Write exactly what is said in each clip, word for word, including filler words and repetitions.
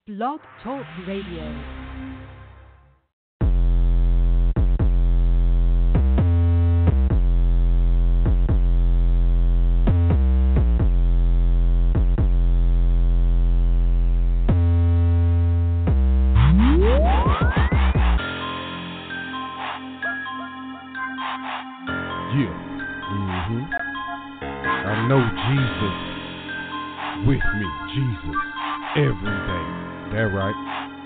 Blog Talk Radio. Yeah. Mm-hmm. I know Jesus with me. Jesus every day. That right.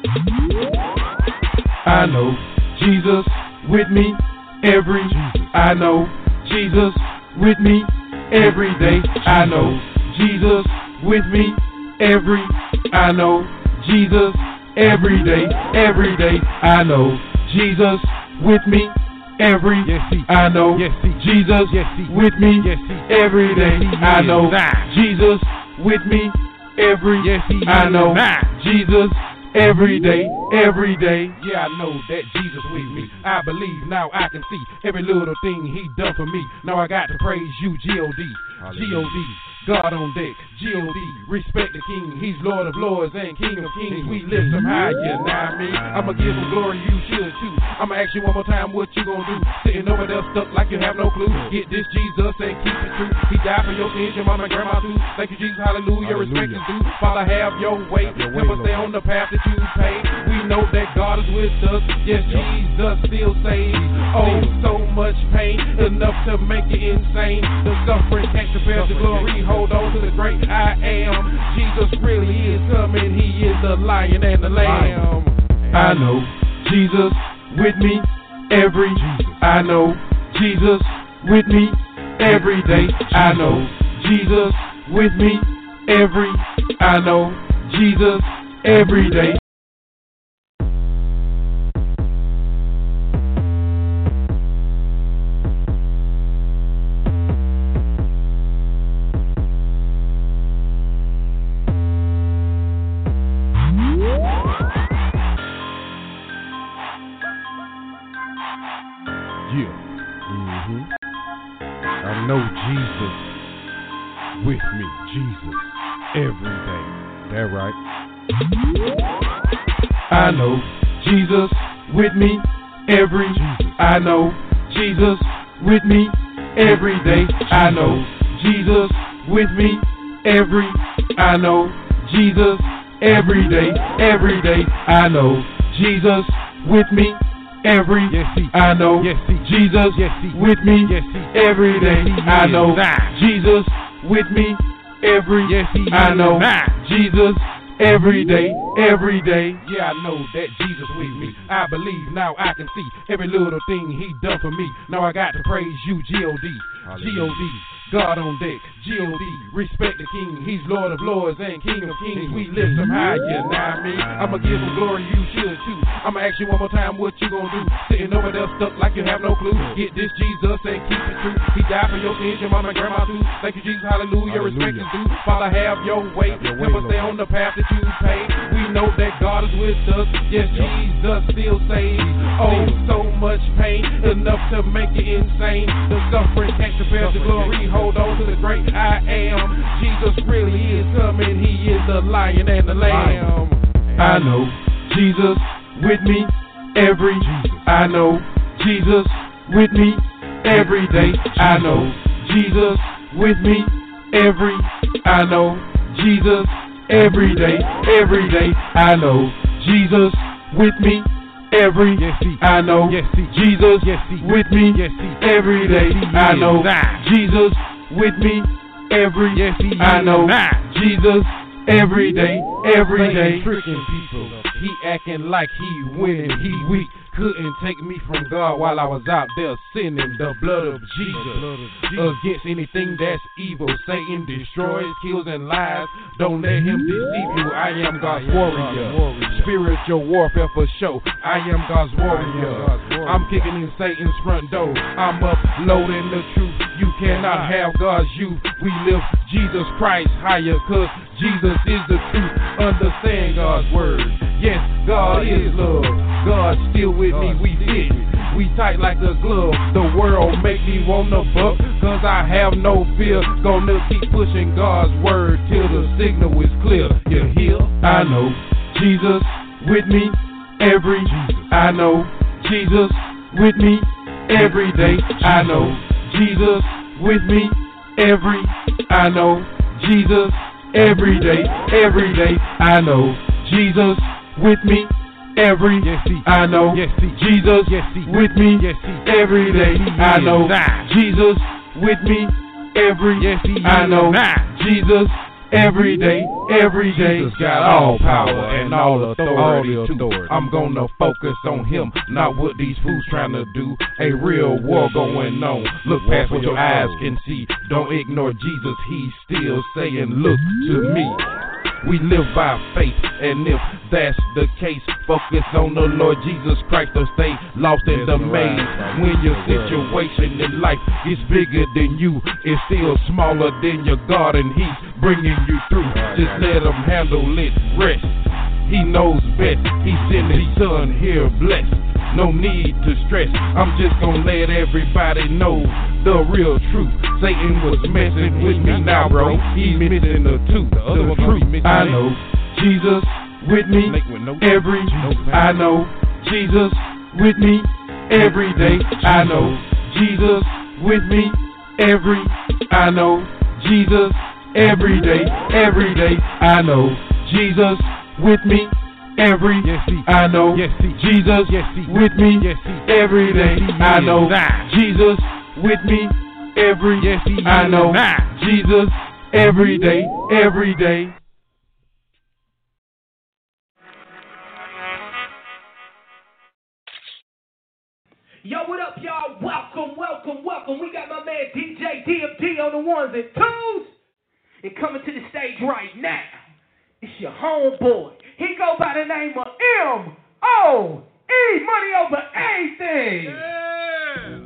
I know Jesus with me every. Jesus. I know Jesus with me every day. I know Jesus with me every. I know Jesus every day. Every day. I know Jesus with me. Every, yes, he, I know, yes, he, Jesus, yes, he, with me, yes, he, every day, yes, I know, Jesus, with me, every, yes, he, I know, Jesus, every day, every day, yeah, I know that Jesus with me, I believe, now I can see, every little thing he done for me, now I got to praise you, G O D, G O D, God on deck, G O D, respect the King, he's Lord of Lords and King of Kings, we lift him high, you know what I mean, I'ma give him glory, you should too, I'ma ask you one more time what you gonna do, sitting over there stuck like you have no clue, get this Jesus and keep it true, he died for your sins, your mama and grandma too, thank you Jesus, hallelujah, hallelujah. Respect is due, Father have your way, help us stay on the path that you paved, we know that God is with us, yes Jesus still saves, oh so much pain, enough to make it insane, the suffering can't compare to glory, hold on to the great I am. Jesus really is coming. He is the lion and the lamb. I know Jesus with me every. I know Jesus with me every day. I know Jesus with me every. I know Jesus every day. Yeah. Mm-hmm. I know Jesus with me. Jesus every day. That right. I know Jesus with me every. Jesus. I know Jesus with me every day. I know Jesus with me every. I know Jesus every day. Every day. I know Jesus with me. Every, yes, he, I know, yes, he, Jesus, yes, he, with me, yes, he, every day, yes, I know, Jesus, with me, every, yes, he, I know, Jesus, every day, every day, yeah, I know that Jesus with me, I believe, now I can see, every little thing he done for me, now I got to praise you, G O D, G O D, God on deck, G O D, respect the King, he's Lord of Lords and King of Kings, we lift him high, you know what I mean, I'ma give him glory, you should too, I'ma ask you one more time what you gonna do, sitting over there stuck like you have no clue, get this Jesus and keep it true, he died for your sins, your mama and grandma too, thank you Jesus, hallelujah, hallelujah. Respect is due, Father have your way, have help us stay on the path that you paved, we know that God is with us, yes Jesus still saves, oh so much pain, enough to make it insane, the suffering can't compare to glory, hold on to the great I am. Jesus really is coming. He is the lion and the lamb. I know Jesus with me every. I know Jesus with me every day. I know Jesus with me every. I know Jesus every day. Every day. I know Jesus with me. Every, yes, he, I know, yes, he, Jesus, yes, he, with me, yes, he, every day, yes, I know, Jesus, with me, every, yes, he, I know, Jesus, every day, every day, tricking people, he acting like he winning, he weak, couldn't take me from God while I was out there sinning, the blood of Jesus, blood of Jesus. Against anything that's evil, Satan destroys, kills, and lies, don't let him deceive you, I am God's warrior, warrior. Spiritual warfare for sure, I am God's warrior, God's warrior. I'm kicking in Satan's front door, I'm uploading the truth, you cannot have God's youth, we lift Jesus Christ higher, cause Jesus is the truth, understand God's word, yes, God is love, God's still with me, we fit, we tight like a glove, the world make me wanna buck, cause I have no fear, gonna keep pushing God's word till the signal is clear, you hear? I know Jesus with me every. I know Jesus with me every day. I know Jesus with me every. I know Jesus every day, every day. I know Jesus with me every. I know Jesus with me every day. I know Jesus with me every. I know Jesus every day, every day. Jesus got all power and all authority too. I'm gonna focus on him, not what these fools trying to do. A real war going on. Look past what your eyes can see. Don't ignore Jesus, he's still saying, look to me. We live by faith, and if that's the case, focus on the Lord Jesus Christ or stay lost in the maze. When your situation in life is bigger than you, it's still smaller than your God, and he's bringing you through. Just let him handle it, rest. He knows best, he sent his son here blessed. No need to stress, I'm just gonna let everybody know the real truth. Satan was messing with me now, bro. He's missing the tooth, the truth. I know Jesus with me every. I know Jesus with me every day. I know Jesus with me every. I know Jesus every day, every day. I know Jesus with me every. I know Jesus with me every day. I know Jesus with me every. I know Jesus every day, every day. Yo, what up, y'all? Welcome, welcome, welcome. We got my man D J D M T on the ones and twos. And coming to the stage right now, it's your homeboy. He go by the name of M O E, money over anything. Yeah.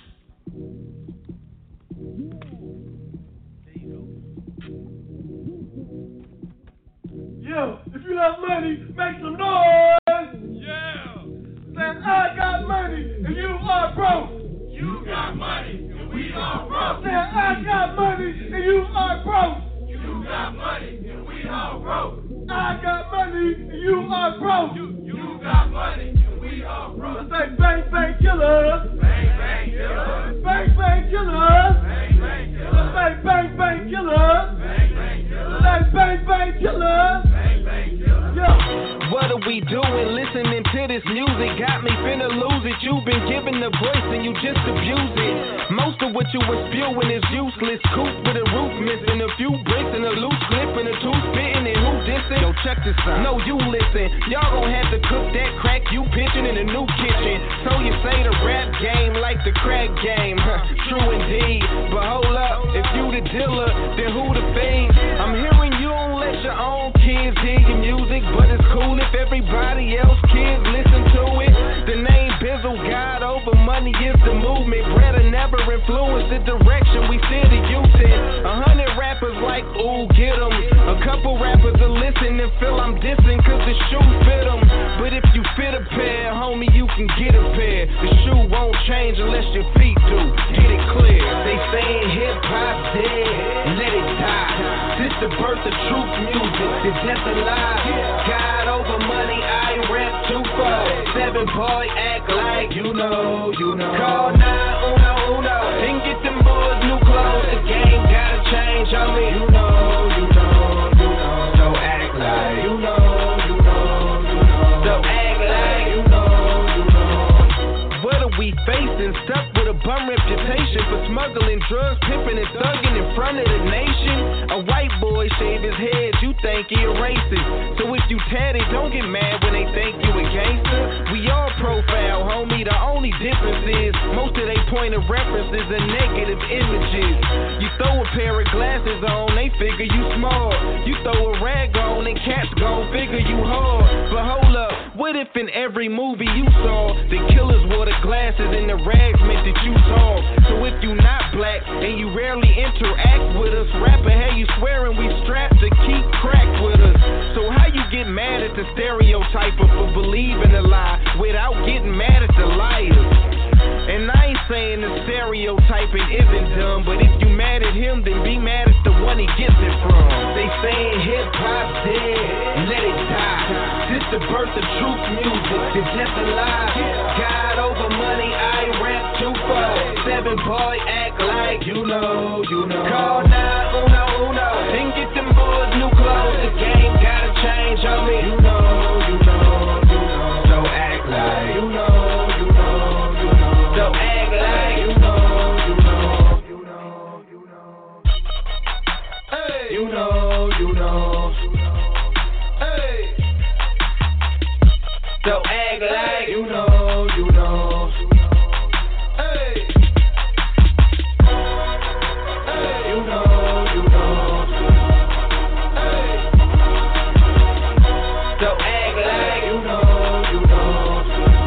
Yo, if you love money, make some noise. Yeah. Then I got money and you are broke. You got money and we all broke. Then I got money and you are broke. You got money and we all broke. I got money and you are broke. You, you got money and we all broke. Let's say bang bang killers. Bang bang killers. Bang bang killers. Bang bang killers. Let's say bang bang killers. Bang bang killers. Let's say bang bang killers. Bang bang killers. Yo. What are we doing? Listening to this music got me finna lose it. You've been given the voice and you just abuse it. Most of what you were spewing is useless. Coop with a roof missing, a few bricks and a loose clip and a tooth spitting and who dissing? Yo, check this out. No, you listen. Y'all gon' have to cook that crack you pitching in a new kitchen. So you say the rap game like the crack game. True indeed. But hold up, if you the dealer, then who the fiend? I'm hearing you don't let your own kids hear your music, but it's cool if everybody else kids listen to it. The name Bizzle, God over money is the movement. Bretta never influenced the direction we see the youth in. A hundred rappers like, ooh, get 'em. A couple rappers will listen and feel I'm dissing cause the shoe fit 'em. But if you fit a pair, homie, you can get a pair. The shoe won't change unless your feet do. Get it clear. They saying hip-hop dead, let it die. This the birth of truth music, the death of lies. God over money, I rap two four. Seven boy, act like you know, you know. Call nine uno uno, and get them boys new clothes. The game gotta change, homie. You know, you know, you know. Don't act like you know, you know, you know. Don't act like you know, you know. What are we facing? Stuck with a bum reputation for smuggling drugs, pimping and thugging in front of the nation. A white boy shave his head, you think he a racist. So if you tatted, don't get mad when they think you a gangster. We all profile, homie, the only difference is most of they point of references are negative images. You throw a pair of glasses on, they figure you small. You throw a rag on and cats gon' figure you hard. But hold up, what if in every movie you saw the killers wore the glasses and the rags meant that you talk? So if you not black and you rarely interact with us, rapper, hey, you swearing we strapped to keep crack with us. So how you get mad at the stereotyper for believing a lie without getting mad at the liars? And I ain't saying the stereotyping isn't dumb, but if you mad at him, then be mad at the one he gets it from. They saying hip hop dead, let it die. This the birth of truth music, the death of lies. God over money, I rap two four. Seven boy act like you know, you know. Call nine uno uno, and get them boys new clothes. The game gotta change on me. You know, you know, you know. Don't act like you know, you know, you know. Don't act like you know, you know, you know, you know. Hey, you know, you know. Hey, don't act like you know, you know. Hey, hey, you know, you know. Hey, don't act like you know, you know.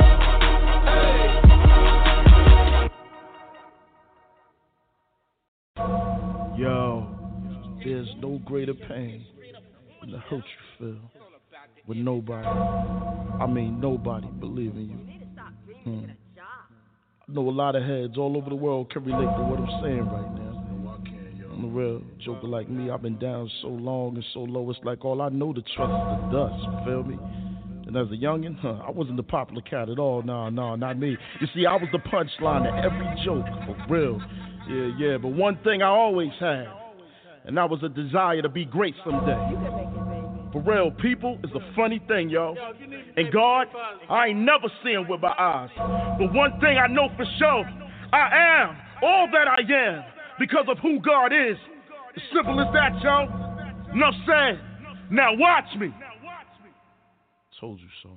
Hey. Yo, there's no greater pain than the hurt you feel with nobody, I mean nobody believing you. Hmm. I know a lot of heads all over the world can relate to what I'm saying right now. On the real, joker like me, I've been down so long and so low, it's like all I know to trust is the dust, you feel me? And as a youngin', huh, I wasn't the popular cat at all, nah, nah, not me. You see, I was the punchline to every joke, for real. Yeah, yeah, but one thing I always had, and that was a desire to be great someday. For real, people is a funny thing, yo. And God, I ain't never seen with my eyes. But one thing I know for sure, I am all that I am because of who God is. As simple as that, yo. Enough said. Now watch me. Told you so.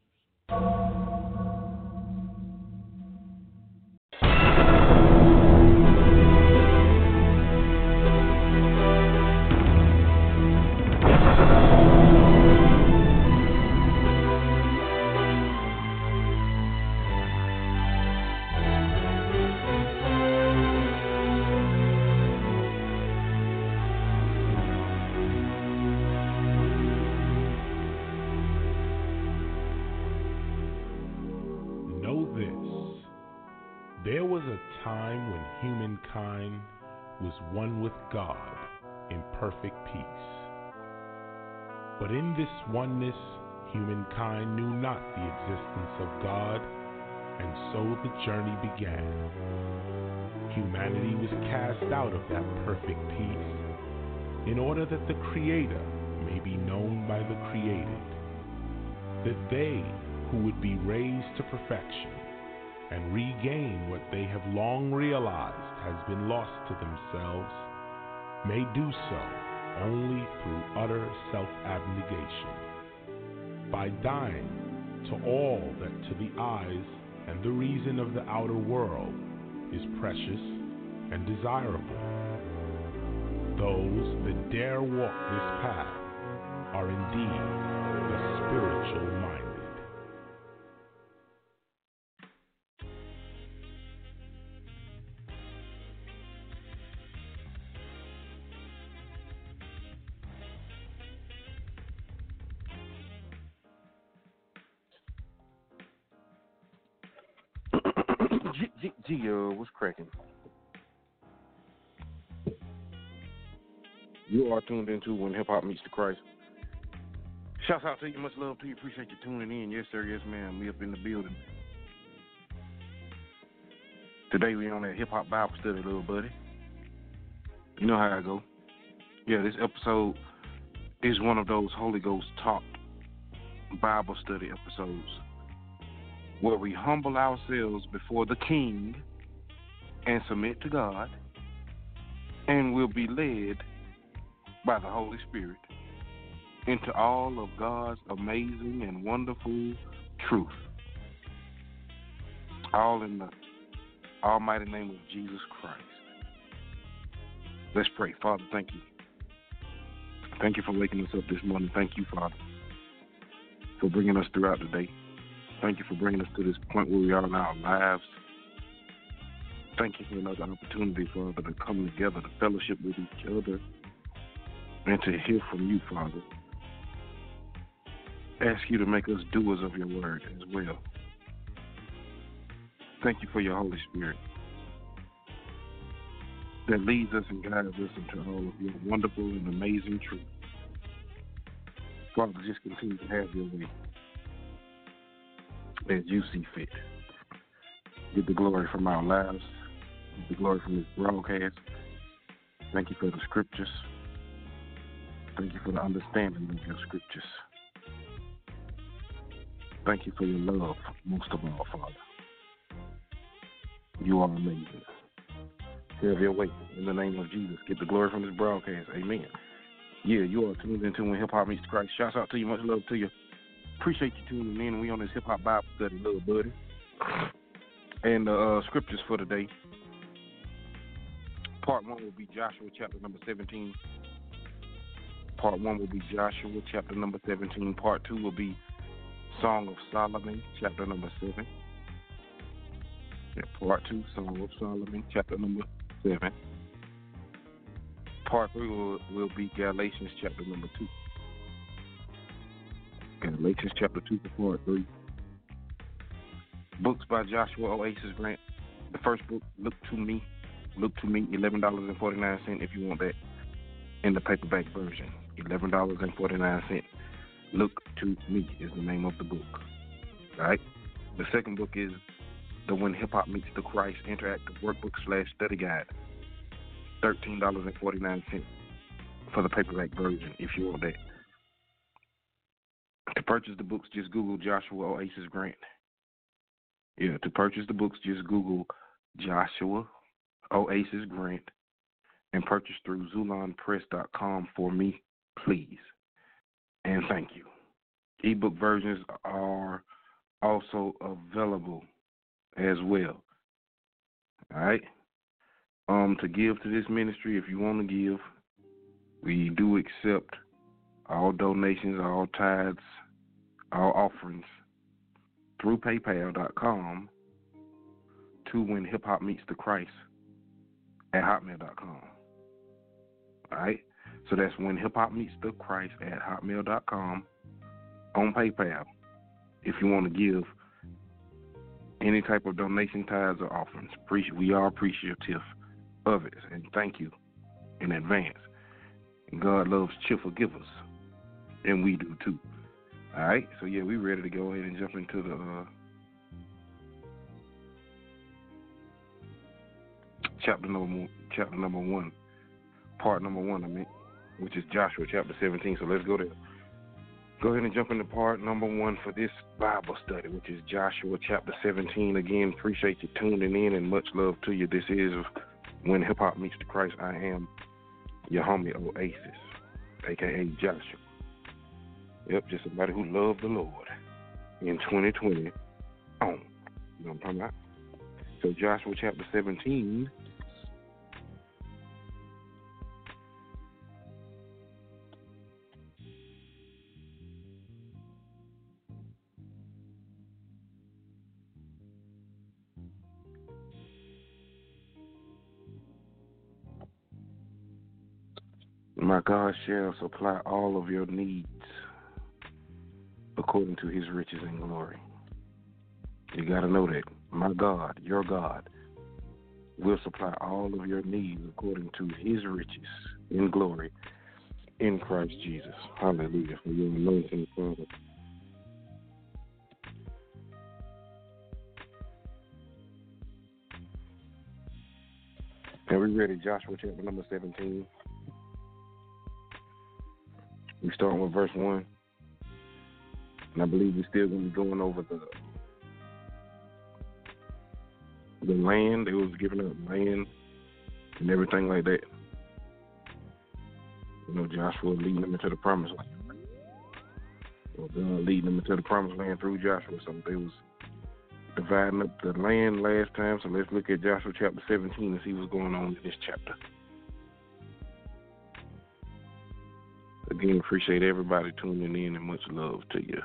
There was a time when humankind was one with God in perfect peace. But in this oneness, humankind knew not the existence of God, and so the journey began. Humanity was cast out of that perfect peace in order that the Creator may be known by the created, that they who would be raised to perfection and regain what they have long realized has been lost to themselves, may do so only through utter self-abnegation, by dying to all that to the eyes and the reason of the outer world is precious and desirable. Those that dare walk this path are indeed the spiritual minded. G, G, G, uh, what's cracking? You are tuned into When Hip Hop Meets the Christ. Shouts out to you, much love to you. Appreciate you tuning in. Yes, sir, yes, ma'am. We up in the building. Today we on that hip hop Bible study, little buddy. You know how I go. Yeah, this episode is one of those Holy Ghost taught Bible study episodes where we humble ourselves before the King and submit to God, and will be led by the Holy Spirit into all of God's amazing and wonderful truth. All in the almighty name of Jesus Christ. Let's pray. Father, thank you. Thank you for waking us up this morning. Thank you, Father, for bringing us throughout the day. Thank you for bringing us to this point where we are in our lives. Thank you for another opportunity, Father, to come together, to fellowship with each other, and to hear from you, Father. Ask you to make us doers of your word as well. Thank you for your Holy Spirit. that leads us and guides us into all of your wonderful and amazing truth. Father, just continue to have your way as you see fit. Get the glory from our lives. Get the glory from this broadcast. Thank you for the scriptures. Thank you for the understanding of your scriptures. Thank you for your love, most of all, Father. You are amazing. Have your way. In the name of Jesus, get the glory from this broadcast. Amen. Yeah, you are tuned into When Hip Hop Meets Christ. Shouts out to you. Much love to you. Appreciate you tuning in. We on this Hip Hop Bible study, little buddy. And the uh, scriptures for today. Part one will be Joshua chapter number seventeen. Part one will be Joshua chapter number seventeen. Part two will be Song of Solomon chapter number seven. Yeah, part two, Song of Solomon chapter number seven. Part three will, will be Galatians chapter number two. Galatians chapter two for part three. Books by Joshua Oasis Grant. The first book, Look to Me. Look to Me, eleven dollars and forty-nine cents if you want that in the paperback version. eleven dollars and forty-nine cents. Look to Me is the name of the book. All right? The second book is The When Hip Hop Meets the Christ Interactive Workbook slash Study Guide. thirteen dollars and forty-nine cents for the paperback version if you want that. To purchase the books, just Google Joshua Oasis Grant. Yeah, to purchase the books, just Google Joshua Oasis Grant and purchase through zulon press dot com for me, please. And thank you. Ebook versions are also available as well. All right? Um, to give to this ministry, if you want to give, we do accept all donations, all tithes, all offerings through paypal dot com to When Hip Hop Meets the Christ at hotmail dot com. All right? So that's When Hip Hop Meets the Christ at hotmail dot com on PayPal if you want to give any type of donation, tithes, or offerings. We are appreciative of it, and thank you in advance. And God loves cheerful givers, and we do too. All right? So, yeah, we ready to go ahead and jump into the uh, chapter number chapter number one, part number one, I mean, which is Joshua chapter seventeen. So let's go there. Go ahead and jump into part number one for this Bible study, which is Joshua chapter seventeen. Again, appreciate you tuning in and much love to you. This is When Hip Hop Meets the Christ. I am your homie Oasis, a k a. Joshua. Yep, just somebody who loved the Lord in twenty twenty on. You know what I'm talking about? So Joshua chapter seventeen. My God shall supply all of your needs according to his riches and glory. You got to know that. My God, your God, will supply all of your needs according to his riches in glory in Christ Jesus. Hallelujah. For your anointing, Father. Are we ready? Joshua chapter number seventeen. We start with verse one. And I believe we're still going to be going over the the land. They was giving up land and everything like that. You know, Joshua leading them into the promised land. Well, God leading them into the promised land through Joshua. So they was dividing up the land last time. So let's look at Joshua chapter seventeen and see what's going on in this chapter. Again, appreciate everybody tuning in and much love to you.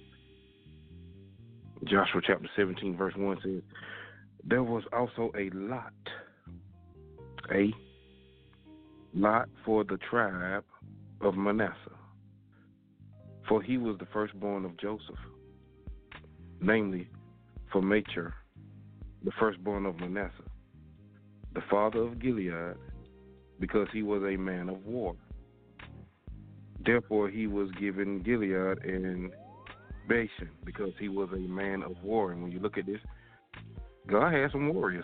Joshua chapter seventeen, verse one says, there was also a lot, a lot for the tribe of Manasseh, for he was the firstborn of Joseph, namely for Machir, the firstborn of Manasseh, the father of Gilead, because he was a man of war. Therefore, he was given Gilead and Bashan because he was a man of war. And when you look at this, God had some warriors.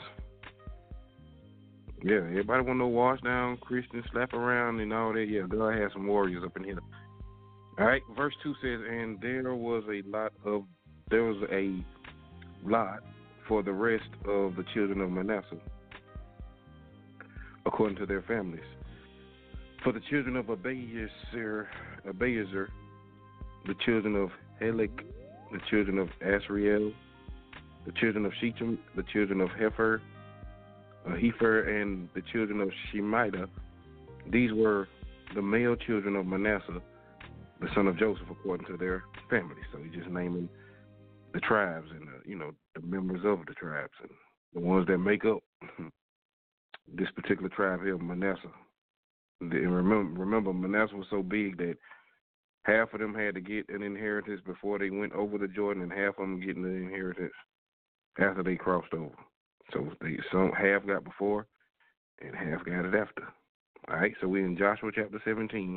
Yeah, everybody want to wash down, Christian, slap around, and all that. Yeah, God had some warriors up in here. All right, verse two says, and there was a lot of, there was a lot for the rest of the children of Manasseh, according to their families. For the children of Abiezer, Abiezer, the children of Helik, the children of Asriel, the children of Shechem, the children of Hefer, uh, Hefer, and the children of Shemida. These were the male children of Manasseh, the son of Joseph, according to their families. So he's just naming the tribes and the, you know, the members of the tribes and the ones that make up this particular tribe here, Manasseh. And remember, remember, Manasseh was so big that half of them had to get an inheritance before they went over the Jordan, and half of them getting the inheritance after they crossed over. So they some half got before, and half got it after. All right. So we're in Joshua chapter seventeen,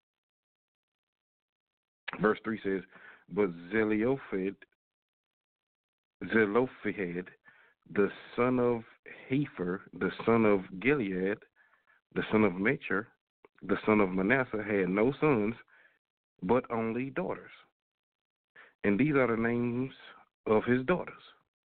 verse three says, "But Zelophehad, Zelophehad, the son of Hefer, the son of Gilead, the son of Machir, the son of Manasseh, had no sons, but only daughters. And these are the names of his daughters: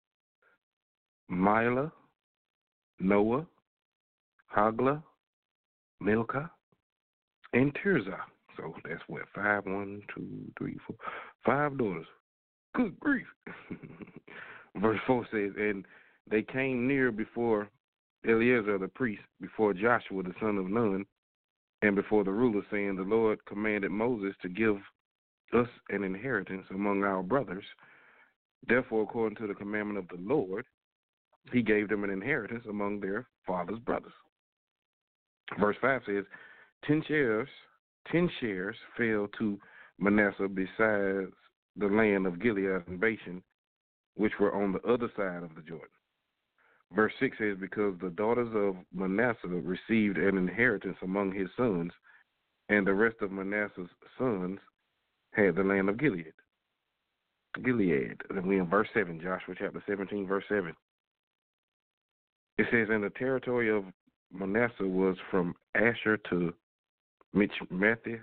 Mila, Noah, Hagla, Milcah, and Tirzah." So that's what, five, one, two, three, four, five daughters. Good grief. Verse four says, and they came near before Eleazar the priest, before Joshua the son of Nun, and before the ruler, saying, the Lord commanded Moses to give us an inheritance among our brothers. Therefore, according to the commandment of the Lord, he gave them an inheritance among their father's brothers. Verse five says, ten shares, ten shares fell to Manasseh besides the land of Gilead and Bashan, which were on the other side of the Jordan. Verse six says, because the daughters of Manasseh received an inheritance among his sons, and the rest of Manasseh's sons had the land of Gilead. Gilead. And we in verse seven, Joshua chapter seventeen, verse seven. It says, and the territory of Manasseh was from Asher to Michmethath,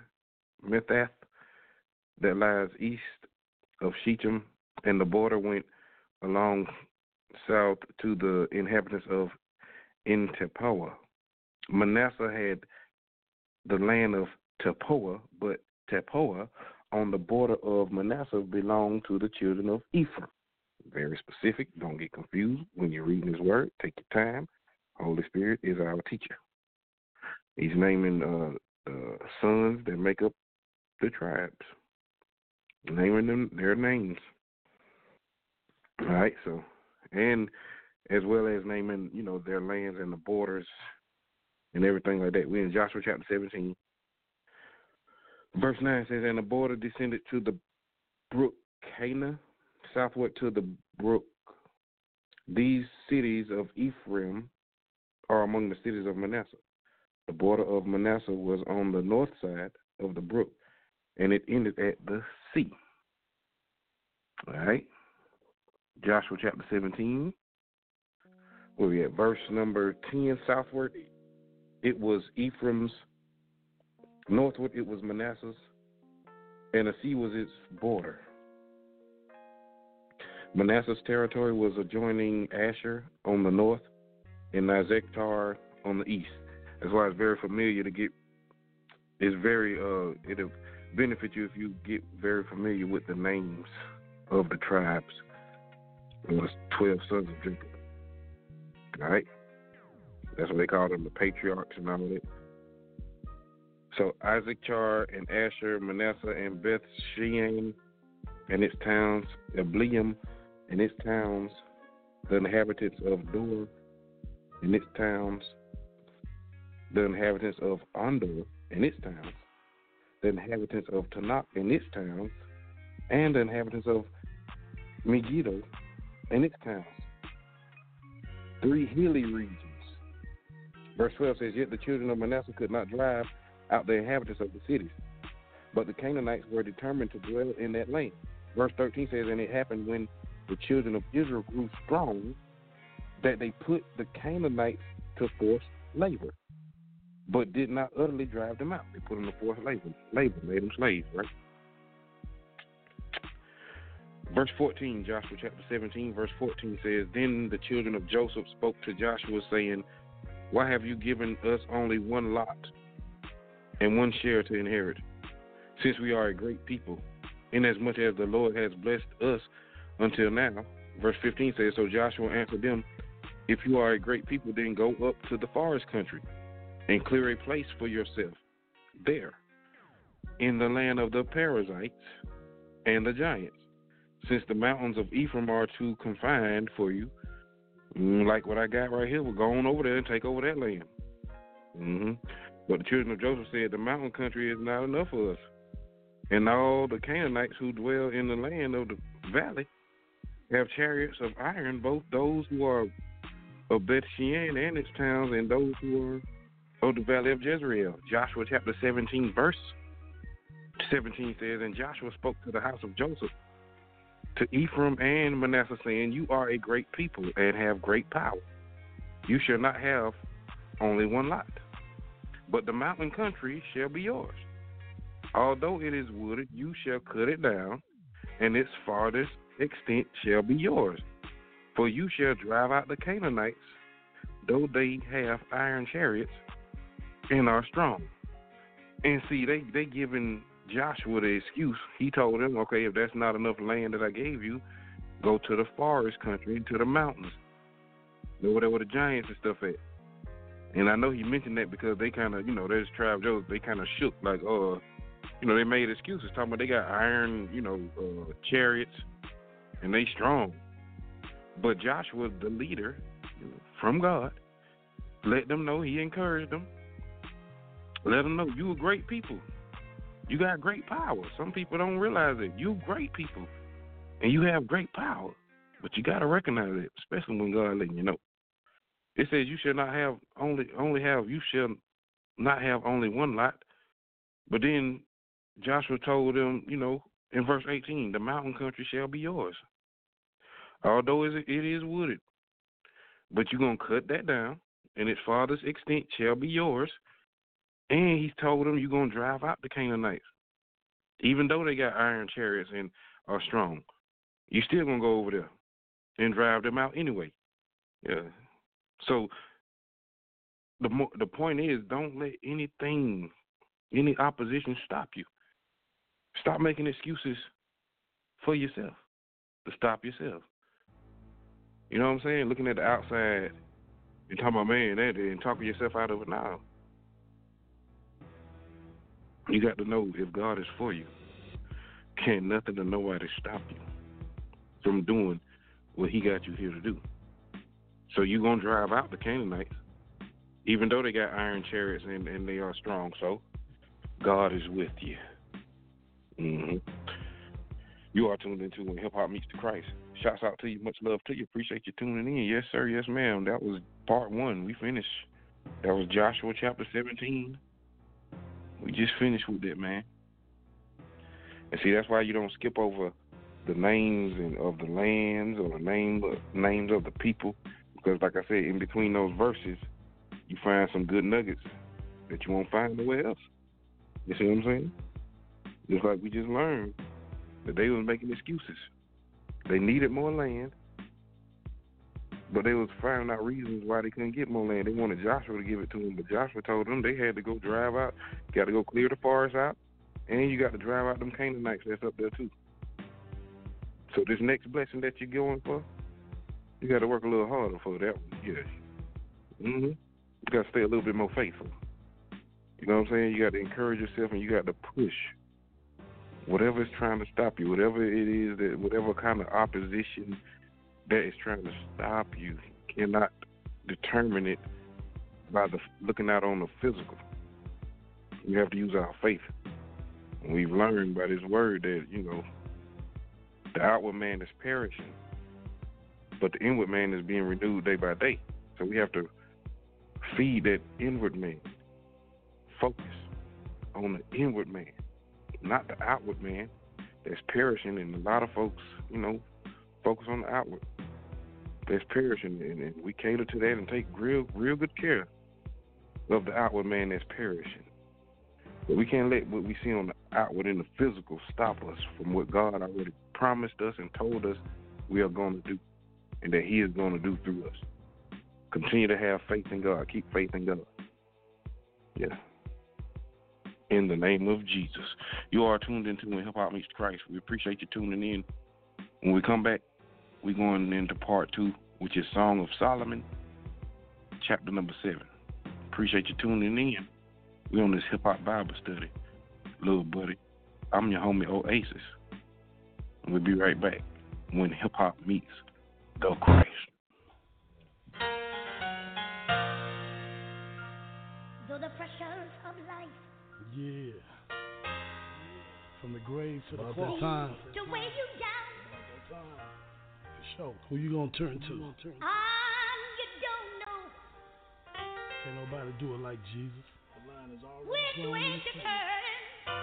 that lies east of Shechem, and the border went along south to the inhabitants of En-Tepoa. Manasseh had the land of Tepoa, but Tepoa on the border of Manasseh belonged to the children of Ephraim. Very specific. Don't get confused when you're reading this word. Take your time. Holy Spirit is our teacher. He's naming uh, the sons that make up the tribes, naming them their names. All right, so, and as well as naming, you know, their lands and the borders and everything like that. We're in Joshua chapter seventeen. Verse nine says, and the border descended to the brook Cana, southward to the brook. These cities of Ephraim are among the cities of Manasseh. The border of Manasseh was on the north side of the brook, and it ended at the sea. All right. Joshua chapter seventeen. Where we at? Verse number ten, southward, it was Ephraim's. Northward, it was Manasseh's, and the sea was its border. Manasseh's territory was adjoining Asher on the north and Nazektar on the east. That's why it's very familiar to get. It's very uh, it'll benefit you if you get very familiar with the names of the tribes. It was twelve sons of Jacob. All right, that's what they call them, the patriarchs and all that. So Isaac-Char and Asher, Manasseh and Beth Shean and its towns, Ebleam and its towns, the inhabitants of Dor and its towns, the inhabitants of Andor and its towns, the inhabitants of Tanakh and its towns, and the inhabitants of Megiddo and its towns. Three hilly regions, Verse twelve says, Yet the children of Manasseh could not drive out the inhabitants of the cities, but the Canaanites were determined to dwell in that land. Verse thirteen says, And it happened when the children of Israel grew strong that they put the Canaanites to forced labor, but did not utterly drive them out. They put them to forced labor, labor, made them slaves, right? Verse fourteen, Joshua chapter seventeen, verse fourteen says, Then the children of Joseph spoke to Joshua, saying, Why have you given us only one lot and one share to inherit, since we are a great people, inasmuch as the Lord has blessed us until now? Verse fifteen says, So Joshua answered them, If you are a great people, then go up to the forest country and clear a place for yourself there in the land of the Perizzites and the giants, since the mountains of Ephraim are too confined for you. Like what I got right here, we're going over there and take over that land. Mm-hmm. But the children of Joseph said, The mountain country is not enough for us, and all the Canaanites who dwell in the land of the valley have chariots of iron, both those who are of Beth Shean and its towns, and those who are of the valley of Jezreel. Joshua chapter seventeen, verse seventeen says, And Joshua spoke to the house of Joseph, to Ephraim and Manasseh, saying, You are a great people and have great power. You shall not have only one lot, but the mountain country shall be yours. Although it is wooded, you shall cut it down, and its farthest extent shall be yours. For you shall drive out the Canaanites, though they have iron chariots and are strong. And see, they they giving Joshua the excuse. He told them, okay, if that's not enough land that I gave you, go to the forest country, to the mountains, over where the giants and stuff at. And I know he mentioned that because they kind of, you know, there's tribe Joe, they kind of shook, like, uh, you know, they made excuses, talking about they got iron, you know, uh, chariots, and they strong. But Joshua, the leader from God, let them know, he encouraged them, let them know, you a great people. You got great power. Some people don't realize it. You great people, and you have great power, but you got to recognize it, especially when God letting you know. It says you shall not have only only have you shall not have only one lot. But then Joshua told them, you know, in verse eighteen, the mountain country shall be yours, although it is wooded. But you're gonna cut that down, and its farthest extent shall be yours. And he told them you're going to drive out the Canaanites. Even though they got iron chariots and are strong, you still going to go over there and drive them out anyway. Yeah. So the mo- the point is, don't let anything, any opposition stop you. Stop making excuses for yourself to stop yourself. You know what I'm saying? Looking at the outside and talking about, man, that and talking yourself out of it now. You got to know, if God is for you, can't nothing or nobody stop you from doing what he got you here to do. So you're going to drive out the Canaanites, even though they got iron chariots and, and they are strong. So God is with you. Mm-hmm. You are tuned into When Hip Hop Meets the Christ. Shouts out to you. Much love to you. Appreciate you tuning in. Yes, sir. Yes, ma'am. That was part one. We finished. That was Joshua chapter seventeen. We just finished with it, man. And see, that's why you don't skip over the names and of the lands or the name names of the people, because, like I said, in between those verses, you find some good nuggets that you won't find nowhere else. You see what I'm saying? Just like we just learned that they was making excuses. They needed more land, but they was finding out reasons why they couldn't get more land. They wanted Joshua to give it to them, but Joshua told them they had to go drive out, got to go clear the forest out, and you got to drive out them Canaanites that's up there too. So this next blessing that you're going for, you got to work a little harder for that one. Yes. Mm-hmm. You got to stay a little bit more faithful. You know what I'm saying? You got to encourage yourself, and you got to push whatever is trying to stop you, whatever it is, that whatever kind of opposition that is trying to stop you. You cannot determine it by the looking out on the physical. We have to use our faith. And we've learned by this word that, you know, the outward man is perishing, but the inward man is being renewed day by day. So we have to Feed that inward man. Focus on the inward man, not the outward man that's perishing. And a lot of folks, you know, focus on the outward that's perishing, and, and we cater to that and take real, real good care of the outward man that's perishing. But we can't let what we see on the outward and the physical stop us from what God already promised us and told us we are going to do, and that He is going to do through us. Continue to have faith in God. Keep faith in God. Yeah. In the name of Jesus. You are tuned into When Hip Hop Meets Christ. We appreciate you tuning in. When we come back, we're going into part two, which is Song of Solomon, chapter number seven. Appreciate you tuning in. We're on this hip hop Bible study, little buddy. I'm your homie Oasis. We'll be right back when hip hop meets the Christ. Though the pressures of life, yeah, from the grave to the seem cross, time to weigh you down, for sure. Who you gonna turn to? and you don't know Can't nobody do it like Jesus. The line is already which drawn way in to sand. turn.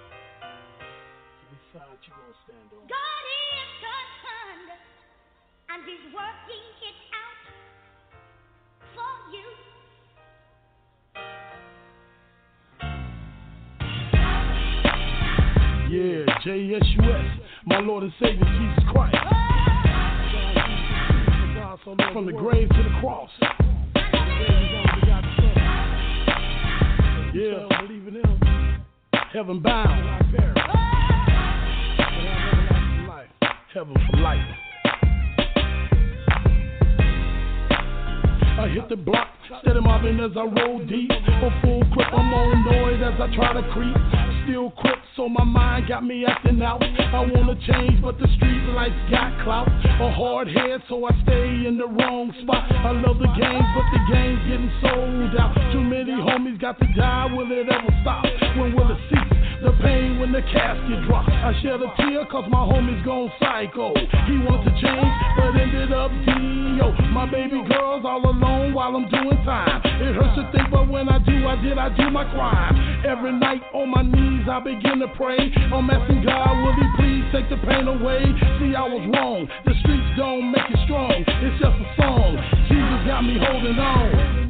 Which side you gonna stand on? God is concerned, and He's working it out for you. Yeah, J S U S, my Lord and Savior Jesus Christ. From the grave to the cross. Yeah, believe in Him. Heaven bound. Heaven for life. I hit the block, steady mobbing as I roll deep. A full grip, I'm on noise as I try to creep. Still quick, so my mind got me acting out. I wanna change, but the street lights got clout. A hard head, so I stay in the wrong spot. I love the game, but the game's getting sold out. Too many homies got to die, will it ever stop? When will it cease? The pain when the casket drops. I shed a tear cause my homie's gone psycho. He wants to change, but ended up D O. My baby girl's all alone while I'm doing time. It hurts to think, but when I do, I did, I do my crime. Every night on my knees, I begin to pray. I'm asking God, will He please take the pain away? See, I was wrong. The streets don't make it strong. It's just a song. Jesus got me holding on.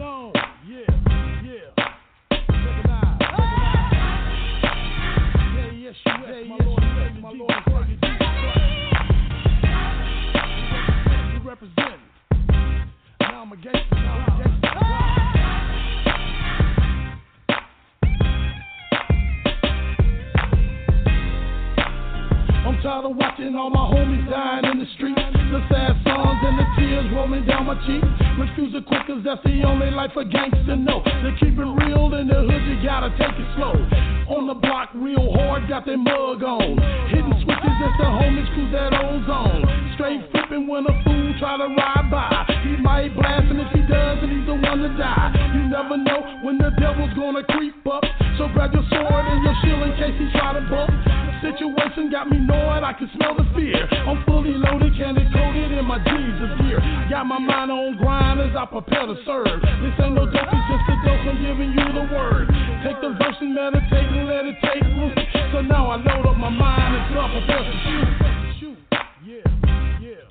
I'm tired of watching all my homies dying in the street. The sad songs and the tears rolling down my cheek. Refuse to quit cause that's the only life a gangster know. To keep it real in the hood, you gotta take it slow. On the block real hard, got that mug on. Hitting switches as the homies cruise that ozone. Straight flipping when a fool try to ride by. He might blast, and if he does, then he's the one to die. You never know when the devil's gonna creep up. So grab your sword and your shield in case he try to bump. Situation got me knowing I can smell the fear. I'm fully loaded, candy coated in my Jesus gear. Got my mind on grind as I prepare to serve. This ain't no dope, it's just a dose, I'm giving you the word. Take the verse and meditate and let it take root. So now I load up my mind and start prepare to shoot. Shoot, yeah, yeah.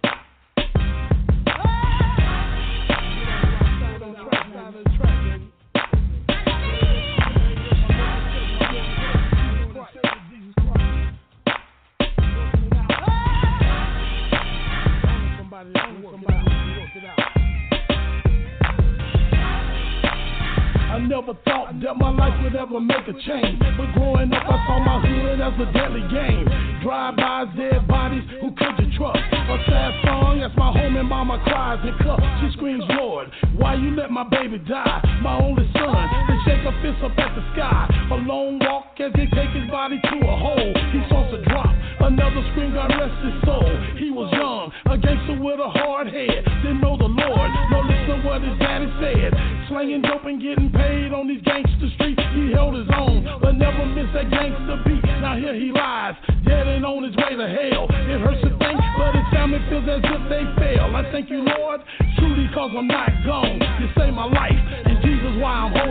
I never thought that my life would ever make a change. But growing up, I saw my hood as a deadly game. Drive-bys, dead bodies, who could you trust? A sad song as my home and mama cries and cups. She screams, Lord, why you let my baby die? My only son, they shake a fist up at the sky. A long walk as they take his body to a hole. He starts to drop, another scream, God rest his soul. He was young, a gangster with a hard head. Didn't know the Lord, no listen to what his daddy said. Slanging dope and getting paid on these gangster streets. He held his own, but never missed that gangster beat. Now here he lies, dead and on his way to hell. It hurts to think, but his family feels as if they fail. I thank you, Lord, truly cause I'm not gone. You saved my life, and Jesus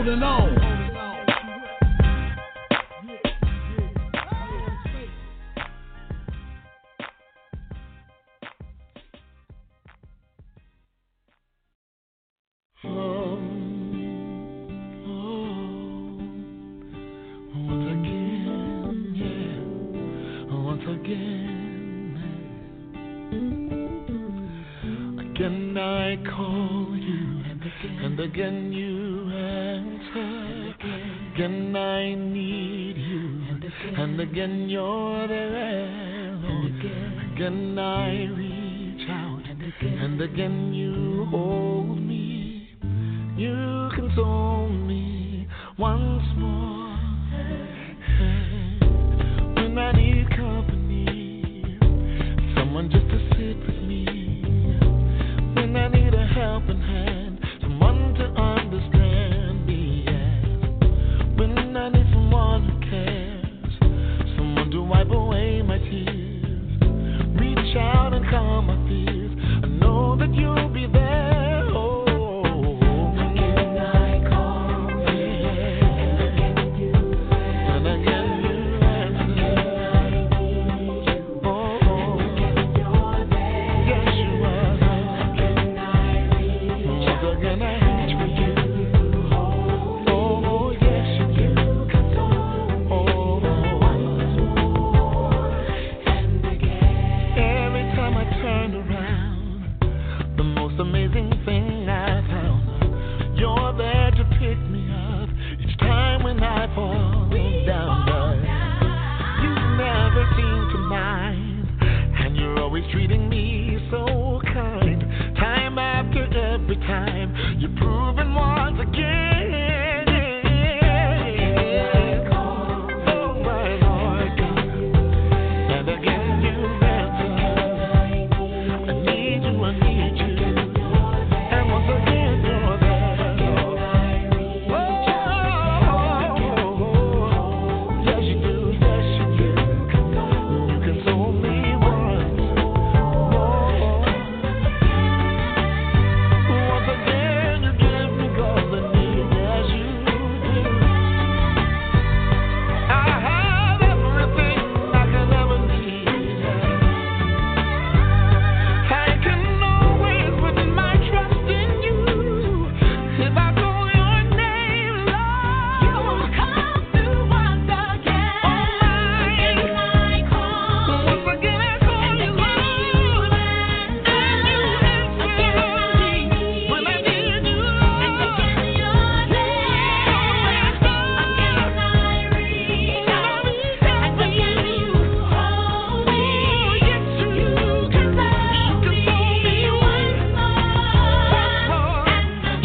holding on. Again I call you, and again you answer. Again I need you, and again you're there. Again I reach out, and again you hold me. You console me once more. When I need company, someone just to sit with me. When I need a helping hand, someone to understand me, yes. When I need someone who cares, someone to wipe away my tears. Reach out and calm my fears. I know that you'll be there. Oh, again I call you, and again you and again you answer. I need you, oh, again you're there. Yes, you are. Again I reach for you. Oh, yes you do. Oh, and again. Every time I turn around, the most amazing thing I found, you're there to pick me up each time when I fall down. But you never seem to mind, and you're always treating me so kind. Time after every time, you're proving once again. Oh, my Lord God. And again you answer. I need you, I need you. And once again you're there. Oh, yes you do, yes you do. You console me once more. Once again you give me all I need, yes you do. I have everything I could ever need. I can always put my trust in you. If I call your name, Lord, you will come through once again. Oh my, I call. Once again I call you, Lord, and you answer me when I need you, Lord. Again you're there. Again I reach out, and again you hold me. Yes you console me once more. And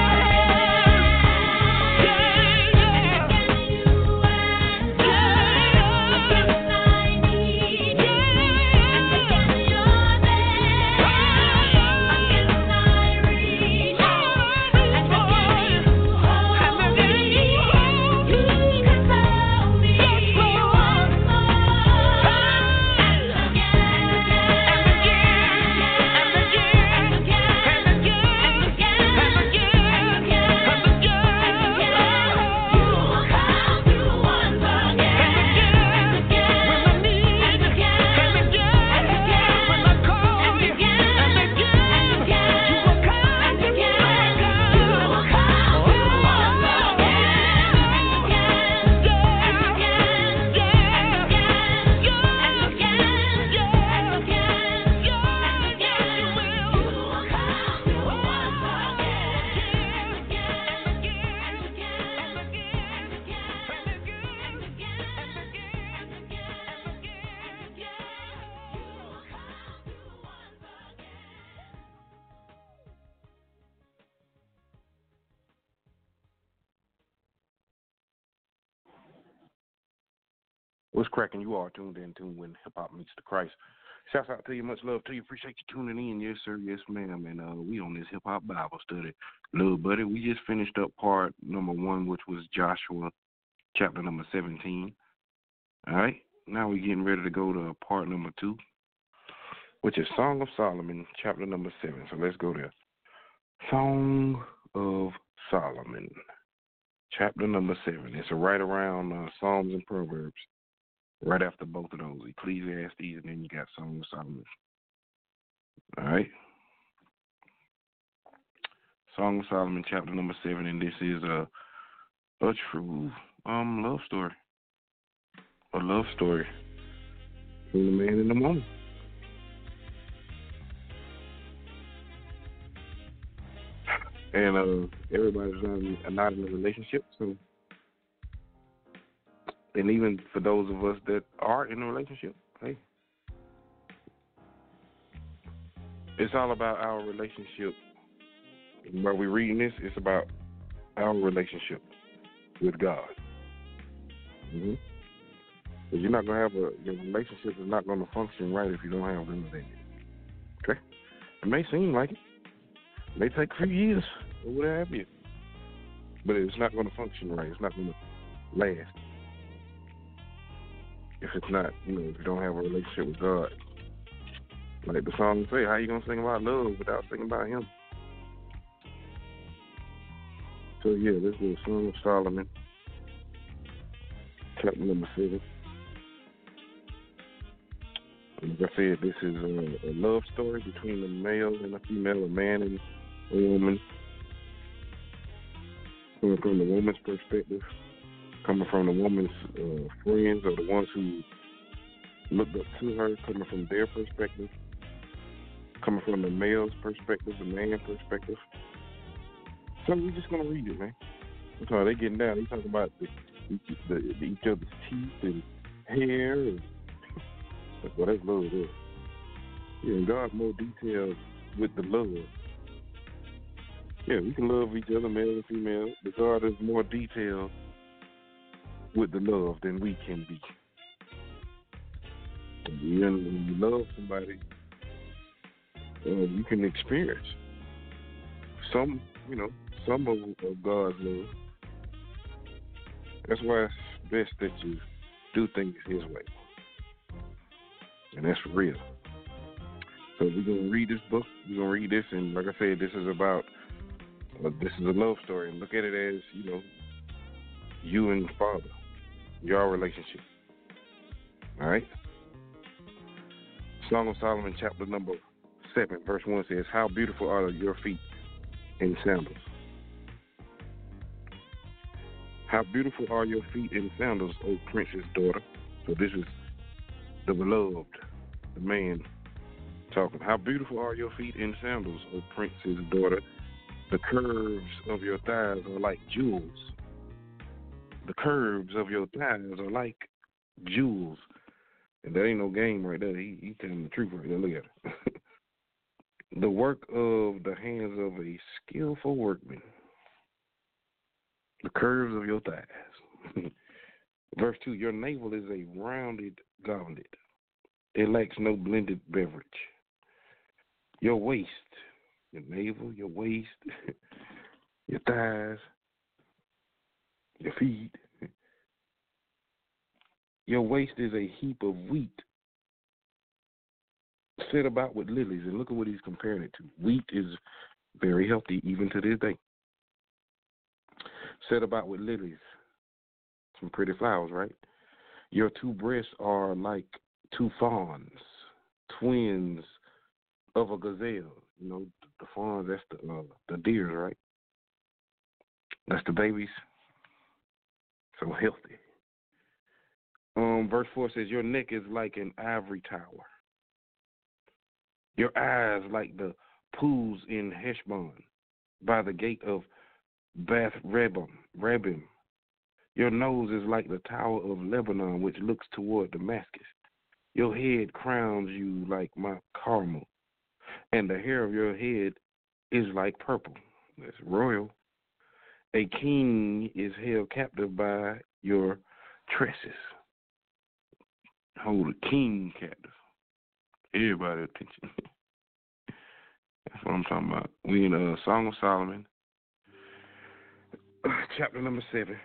What's cracking? You are tuned in to When Hip Hop Meets the Christ. Shouts out to you. Much love to you. Appreciate you tuning in. Yes, sir. Yes, ma'am. And uh, we on this hip hop Bible study. Little buddy, we just finished up part number one, which was Joshua chapter number seventeen. All right. Now we're getting ready to go to part number two, which is Song of Solomon, chapter number seven. So let's go there. Song of Solomon. chapter number seven. It's right around uh, Psalms and Proverbs, right after both of those, Ecclesiastes, and then you got Song of Solomon. All right. Song of Solomon, chapter number seven, and this is a a true um love story, a love story from the man and the woman. And uh, everybody's not, not in a relationship, so and even for those of us that are in a relationship, hey, it's all about our relationship. While we're reading this, it's about our relationship with God. Mm-hmm. Because you're not gonna have a your relationship is not gonna function right if you don't have them in it. Okay, it may seem like it. It may take a few years or what have you, but it's not gonna function right. It's not gonna last if it's not, you know, if you don't have a relationship with God. Like the song say, how you gonna sing about love without singing about Him? So yeah, this is Song of Solomon, chapter number seven. Like I said, this is a, a love story between a male and a female, a man and a woman. Coming from the woman's perspective, coming from the woman's uh, friends or the ones who looked up to her, coming from their perspective, coming from the male's perspective, the man's perspective. So we're just gonna read it, man. That's why they getting down. They talking about the, the, the each other's teeth and hair, and well, that's love there. Yeah, and God's more detailed with the love. Yeah, we can love each other, male and female, but God is more detailed with the love than we can be. And when you love somebody, uh, you can experience some, you know, some of, of God's love. That's why it's best that you do things His way. And that's for real. So we're going to read this book. We're going to read this, and like I said, this is about, uh, this is a love story. And look at it as, you know, you and Father, your relationship. All right? Song of Solomon, chapter number seven, verse one says, how beautiful are your feet in sandals. How beautiful are your feet in sandals, O princess daughter. So this is the beloved, the man talking. How beautiful are your feet in sandals, O princess daughter. The curves of your thighs are like jewels. The curves of your thighs are like jewels. And that ain't no game right there. He, he telling the truth right there. Look at it. The work of the hands of a skillful workman. The curves of your thighs. Verse two, your navel is a rounded goblet. It lacks no blended beverage. Your waist, your navel, your waist, your thighs, your feet. Your waist is a heap of wheat set about with lilies. And look at what he's comparing it to. Wheat is very healthy even to this day. Set about with lilies. Some pretty flowers, right? Your two breasts are like two fawns, twins of a gazelle. You know, the fawns, that's the uh, the deers, right? That's the babies. So healthy. Um, verse four says, your neck is like an ivory tower. Your eyes like the pools in Heshbon by the gate of Bath Rabim. Rabim. Your nose is like the tower of Lebanon, which looks toward Damascus. Your head crowns you like Mount Carmel, and the hair of your head is like purple. That's royal. A king is held captive by your tresses. Hold a king captive. Everybody attention. That's what I'm talking about. We in a Song of Solomon, chapter number seven.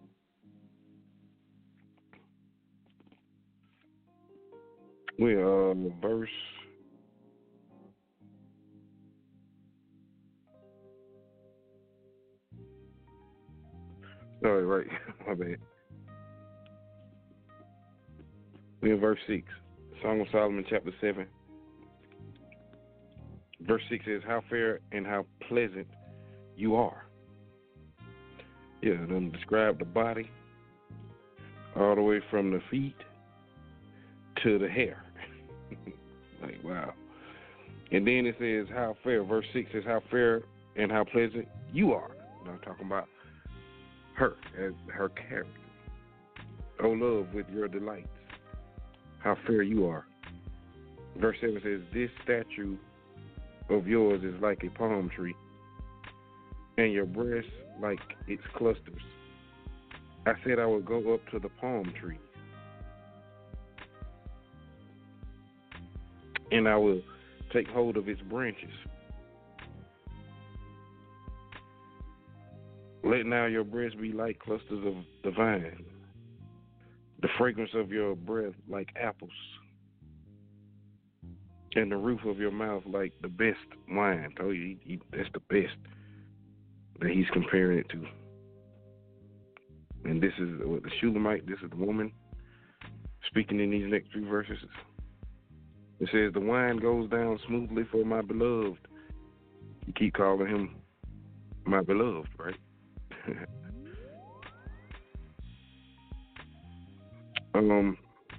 We're uh, verse Sorry, right. My bad. We're in verse six. Song of Solomon, chapter seven. Verse six says, how fair and how pleasant you are. Yeah, then describe the body all the way from the feet to the hair. Like, wow. And then it says, how fair. Verse six says, how fair and how pleasant you are. Now I'm talking about her, as her character. Oh, love, with your delights, how fair you are. Verse seven says, this statue of yours is like a palm tree, and your breast like its clusters. I said I would go up to the palm tree, and I will take hold of its branches. Let now your breast be like clusters of the vine, the fragrance of your breath like apples, and the roof of your mouth like the best wine. I told you, he, he, that's the best that he's comparing it to. And this is what the Shulamite, this is the woman speaking in these next few verses. It says, the wine goes down smoothly for my beloved. You keep calling him my beloved, right? um,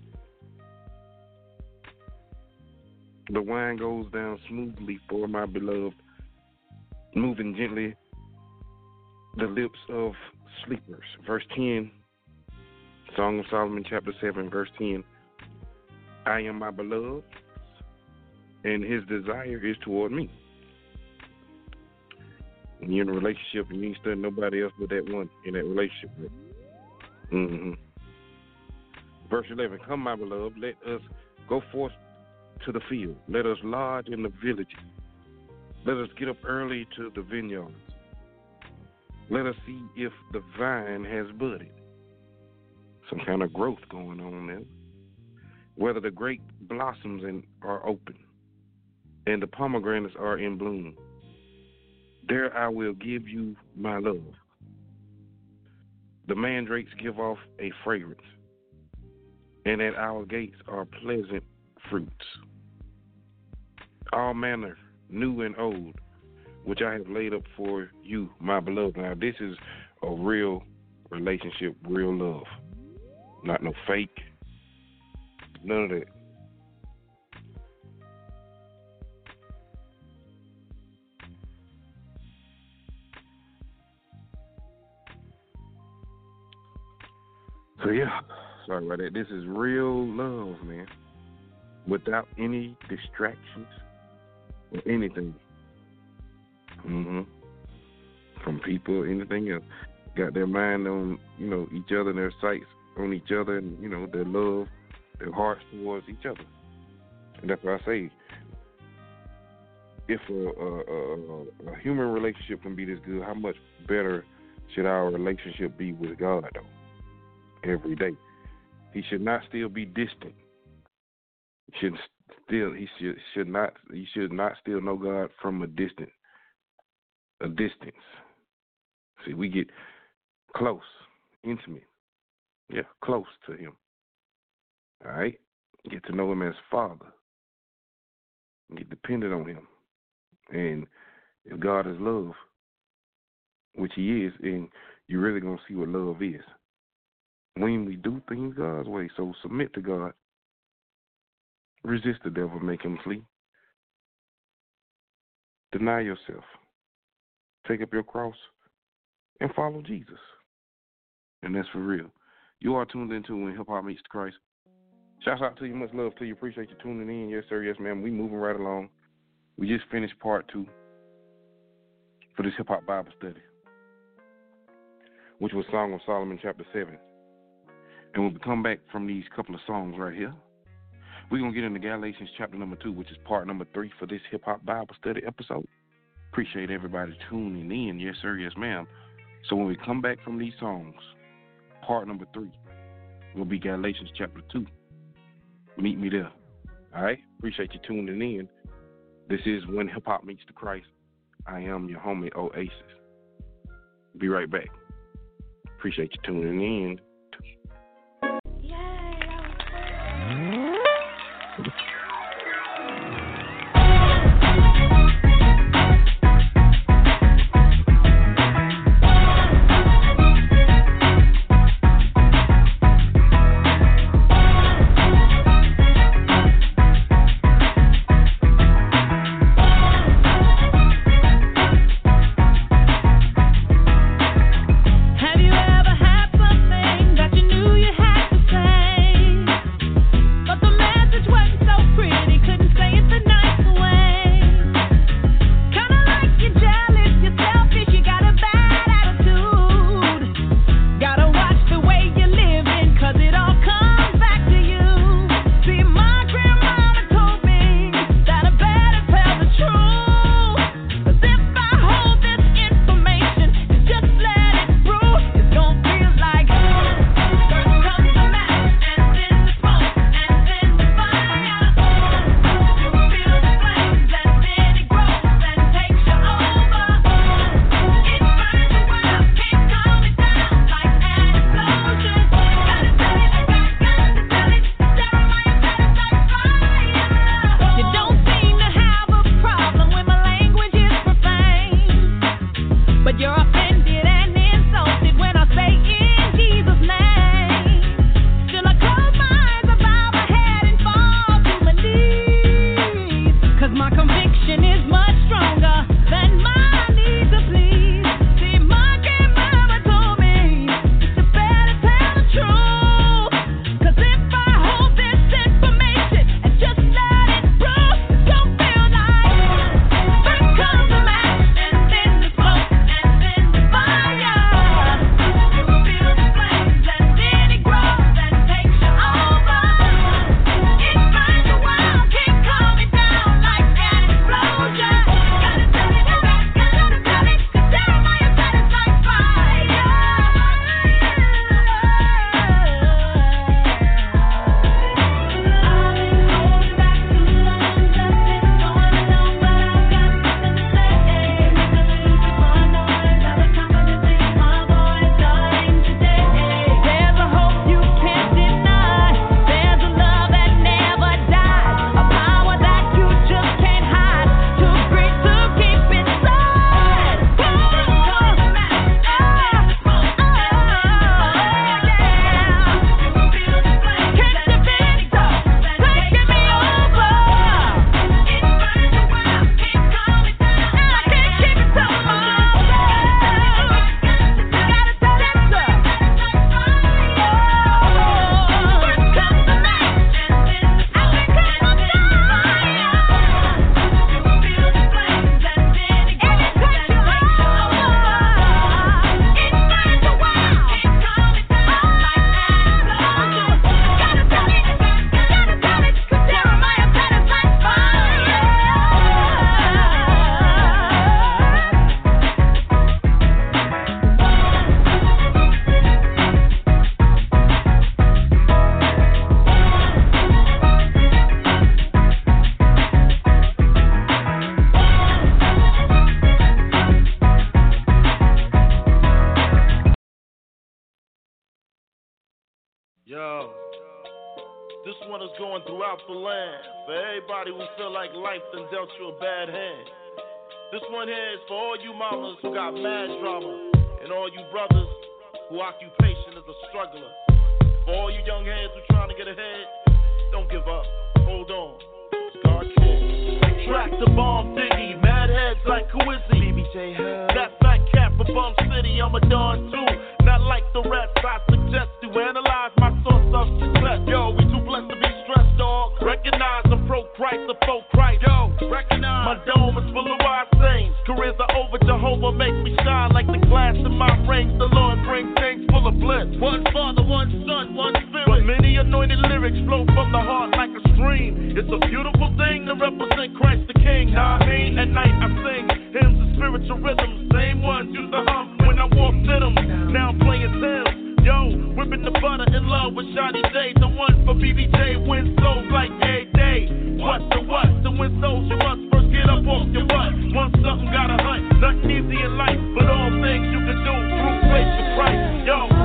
the wine goes down smoothly for my beloved, moving gently the lips of sleepers. Verse ten, Song of Solomon, chapter seven, verse ten. I am my beloved, and his desire is toward me. When you're in a relationship and you ain't studying nobody else but that one in that relationship. Mm-hmm. Verse eleven, come, my beloved, let us go forth to the field. Let us lodge in the villages. Let us get up early to the vineyards. Let us see if the vine has budded. Some kind of growth going on there. Whether the grape blossoms and are open, and the pomegranates are in bloom. There I will give you my love. The mandrakes give off a fragrance, and at our gates are pleasant fruits. All manner, new and old, which I have laid up for you, my beloved. Now, this is a real relationship, real love. Not no fake, none of that. So, yeah, sorry about that. This is real love, man, without any distractions or anything. Mm-hmm. From people, anything else. Got their mind on, you know, each other and their sights on each other and, you know, their love, their hearts towards each other. And that's what I say. If a, a, a, a human relationship can be this good, how much better should our relationship be with God, though? Every day. He should not still be distant. He should still he should should not he should not still know God from a distant a distance. See, we get close, intimate. Yeah, close to him. All right? Get to know him as Father. Get dependent on him. And if God is love, which he is, and you're really going to see what love is. When we do things God's way, so submit to God. Resist the devil, make him flee. Deny yourself. Take up your cross and follow Jesus. And that's for real. You are tuned into When Hip Hop Meets Christ. Shouts out to you. Much love to you. Appreciate you tuning in. Yes, sir. Yes, ma'am. We moving right along. We just finished part two for this Hip Hop Bible study, which was Song of Solomon, chapter seven. And when we come back from these couple of songs right here, we're going to get into Galatians chapter number two, which is part number three for this Hip Hop Bible study episode. Appreciate everybody tuning in. Yes, sir. Yes, ma'am. So when we come back from these songs, part number three will be Galatians chapter two. Meet me there. All right? Appreciate you tuning in. This is When Hip Hop Meets the Christ. I am your homie Oasis. Be right back. Appreciate you tuning in. Yo, this one is going throughout the land for everybody who feel like life done dealt you a bad hand. This one here is for all you mamas who got mad drama, and all you brothers who occupation is a struggler. For all you young heads who trying to get ahead, don't give up. Hold on. God cares. Track the bomb diggy, mad heads like Kawizzy. B B J that fat cat from Bum City, I'm a don too. Not like the rest, I suggest you analyze my source of success. Yo, we too blessed to be stressed, dog. Recognize I'm pro-Christ, a faux-Christ. Yo, recognize my dome is full of wise sayings. Careers are over, Jehovah make me shine like the glass in my rings. The Lord brings things full of bliss. One Father, one Son, one Spirit. But many anointed lyrics flow from the heart like a stream. It's a beautiful thing to represent Christ the King. Nah, I mean, at night I sing hymns and spiritual rhythms. Same ones used to hum when I walked in them. Now I'm playing Sims. Yo, whipping the butter in love with Shawty J. The one for B B J wins souls like every day. What the what? To win souls you must first get up off your butt. Once something gotta hunt, nothing easy in life, but all things you can do through faith in Christ. Yo.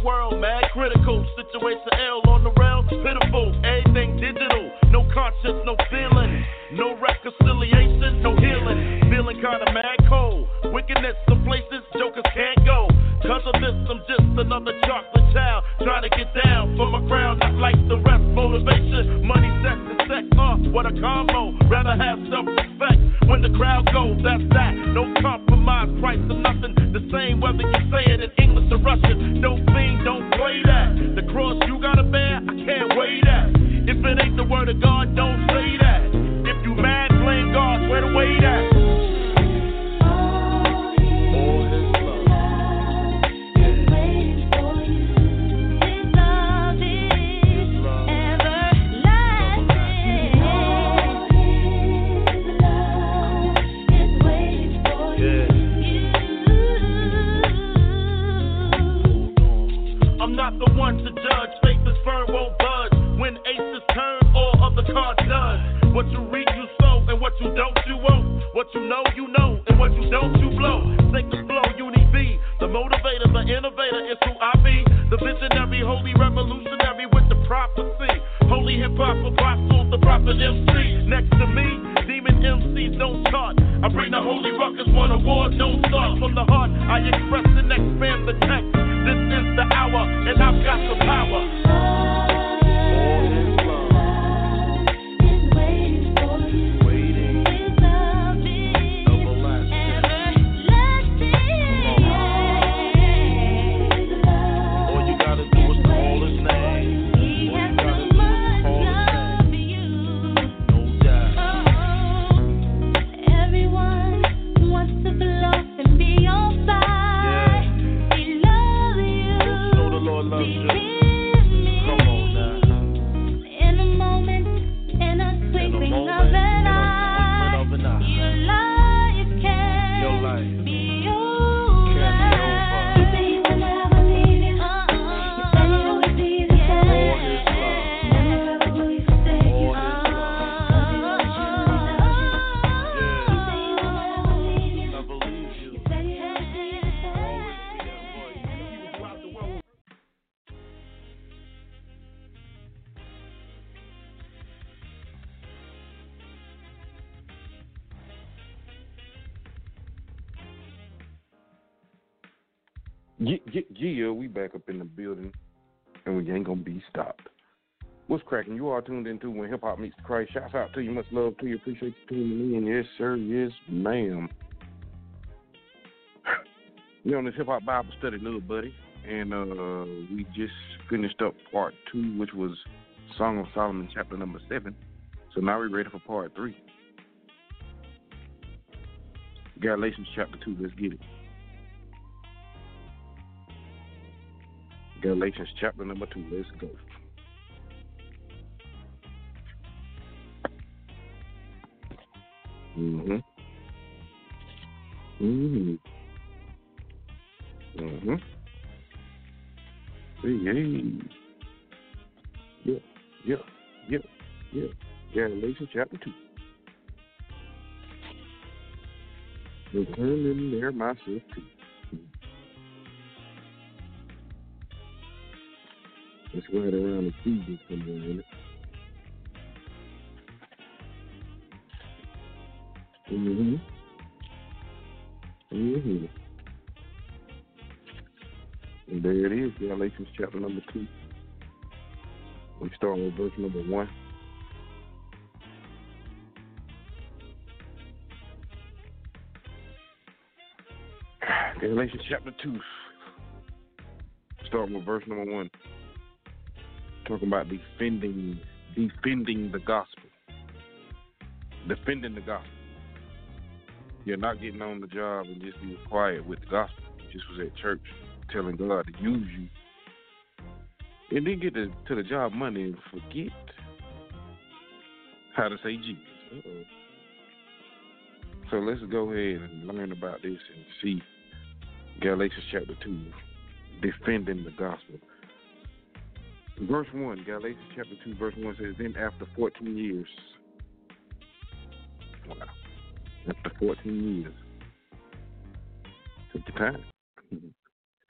world, mad critical. Situation L on the rail, pitiful. Everything digital, no conscience, no feeling. No reconciliation, no healing. Feeling kinda mad cold. Wickedness, some places jokers can't go. Cause of this, I'm just another chocolate child. Trying to get down for my crown, not like the rest. Motivation, money, sex, and sex. Uh, what a combo. Rather have self-respect. When the crowd goes, that's that. No compromise, price of nothing. The same whether you say it in English or Russian. Don't fiend, don't play that. The cross you gotta bear, I can't weigh that. If it ain't the word of God, don't say that. If you mad, blame God, where the weight at? Not the one to judge, faith is firm, won't budge. When aces turn, all other cards done. What you reap, you sow, and what you don't, you won't. What you know, you know, and what you don't, you blow. Take the flow, uni B. The motivator, the innovator is who I be. The visionary, holy revolutionary with the prophecy. Holy hip hop apostle, the prophet M C. Next to me, demon M Cs don't chart. I bring the holy ruckus, one award, don't start. From the heart, I express and expand the text. This is the hour, and I've got the power. Yeah, yeah, yeah, we back up in the building, and we ain't gonna be stopped. What's cracking? You are tuned into When Hip Hop Meets Christ. Shouts out to you, much love to you. Appreciate you tuning in. Yes, sir. Yes, ma'am. We on this hip hop Bible study, little buddy, and uh, we just finished up part two, which was Song of Solomon, chapter number seven. So now we're ready for part three. Galatians chapter two. Let's get it. Galatians chapter number two. Let's go. Mm-hmm. Mm-hmm. Mm-hmm. Hey, hey. Yeah, yeah, yeah, yeah. Galatians chapter two. Return in there myself too. It's right around the season somewhere, isn't it? Mm-hmm. Mm-hmm. And there it is, Galatians chapter number two. We start with verse number one. Galatians chapter two. Starting with verse number one. Talking about defending defending the gospel. Defending the gospel. You're not getting on the job and just be quiet with the gospel. You just was at church telling God to use you. And then get to, to the job Monday and forget how to say Jesus. Uh-oh. So let's go ahead and learn about this and see Galatians chapter two, defending the gospel. Verse one, Galatians chapter two, verse one says, then after fourteen years, wow, after fourteen years, took the time.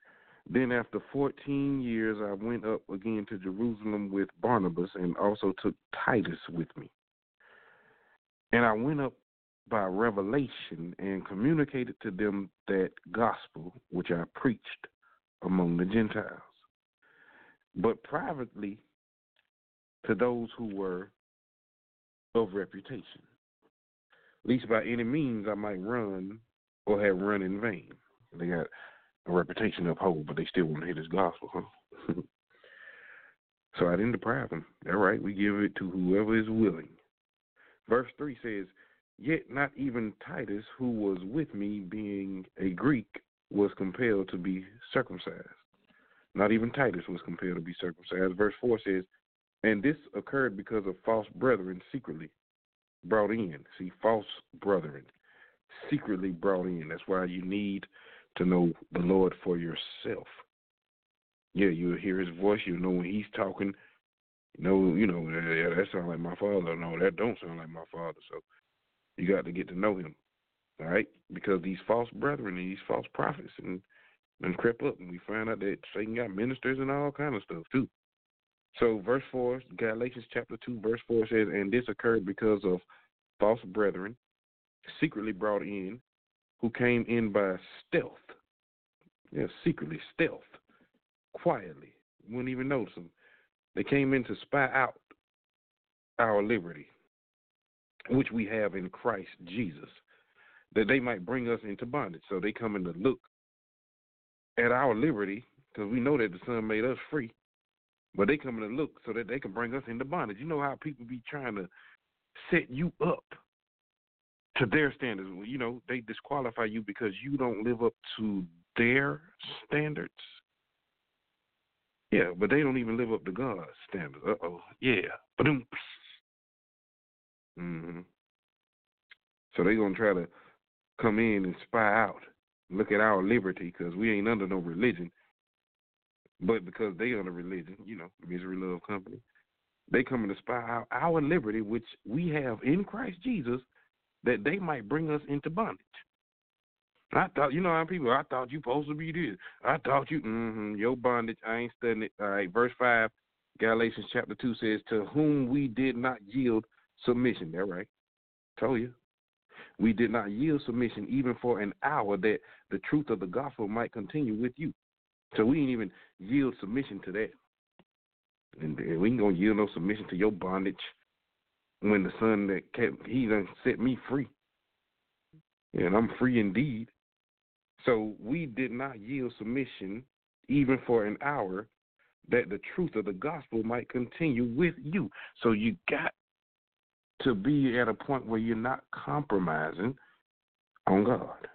Then after fourteen years, I went up again to Jerusalem with Barnabas and also took Titus with me. And I went up by revelation and communicated to them that gospel which I preached among the Gentiles, but privately to those who were of reputation, least by any means I might run or have run in vain. They got a reputation to uphold, but they still want to hear this gospel, huh? So I didn't deprive them. All right, we give it to whoever is willing. Verse three says, yet not even Titus, who was with me, being a Greek, was compelled to be circumcised. Not even Titus was compelled to be circumcised. Verse four says, and this occurred because of false brethren secretly brought in. See, false brethren secretly brought in. That's why you need to know the Lord for yourself. Yeah, you'll hear his voice. You'll know when he's talking. You know, you know, yeah, that sounds like my father. No, that don't sound like my father. So you got to get to know him, all right? Because these false brethren and these false prophets and and crept up, and we find out that Satan got ministers and all kind of stuff too. So verse four, Galatians chapter two, verse four says, and this occurred because of false brethren secretly brought in, who came in by stealth. Yeah, secretly, stealth, quietly. You wouldn't even notice them. They came in to spy out our liberty, which we have in Christ Jesus, that they might bring us into bondage. So they come in to look at our liberty, because we know that the Son made us free, but they come in to look so that they can bring us into bondage. You know how people be trying to set you up to their standards. You know, they disqualify you because you don't live up to their standards. Yeah, but they don't even live up to God's standards. Uh-oh. Yeah. But mm-hmm. So they're going to try to come in and spy out, look at our liberty, because we ain't under no religion. But because they under religion, you know, Misery Love Company, they come in to spy out our liberty, which we have in Christ Jesus, that they might bring us into bondage. I thought, you know how people, I thought you supposed to be this. I thought you, mm-hmm, your bondage, I ain't studying it. All right, verse five, Galatians chapter two says, to whom we did not yield submission. That right. Told you. We did not yield submission even for an hour, that the truth of the gospel might continue with you. So we ain't even yield submission to that. And we ain't going to yield no submission to your bondage when the Son that kept, he done set me free. And I'm free indeed. So we did not yield submission even for an hour, that the truth of the gospel might continue with you. So you got to be at a point where you're not compromising on God.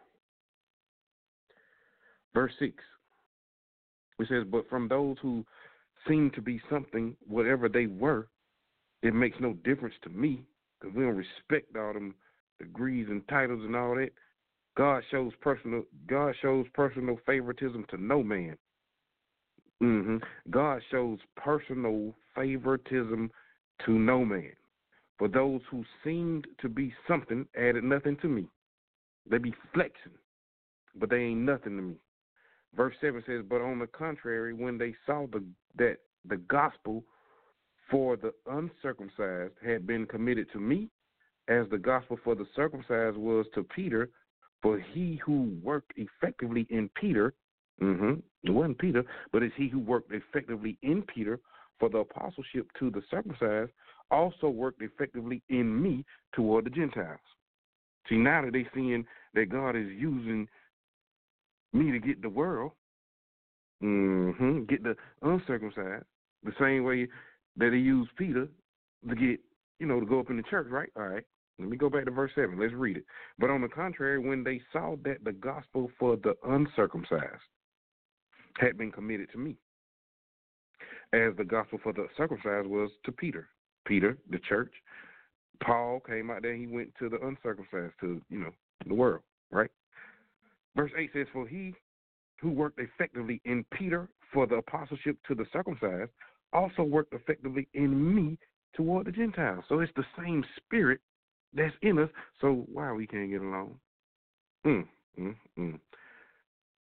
Verse six, it says, but from those who seem to be something, whatever they were, it makes no difference to me, because we don't respect all them degrees and titles and all that. God shows personal God shows personal favoritism to no man. Mm-hmm. God shows personal favoritism to no man. For those who seemed to be something added nothing to me. They be flexing, but they ain't nothing to me. Verse seven says, but on the contrary, when they saw the that the gospel for the uncircumcised had been committed to me, as the gospel for the circumcised was to Peter, for he who worked effectively in Peter, mm-hmm, it wasn't Peter, but it's he who worked effectively in Peter for the apostleship to the circumcised, also worked effectively in me toward the Gentiles. See, now that they seeing that God is using me to get the world, mm-hmm, get the uncircumcised, the same way that he used Peter to get, you know, to go up in the church, right? All right. Let me go back to verse seven. Let's read it. But on the contrary, when they saw that the gospel for the uncircumcised had been committed to me, as the gospel for the circumcised was to Peter. Peter, the church. Paul came out there, he went to the uncircumcised, to, you know, the world, right? Verse eight says, for he who worked effectively in Peter for the apostleship to the circumcised also worked effectively in me toward the Gentiles. So it's the same spirit that's in us. So why we can't get along? Mm, mm, mm.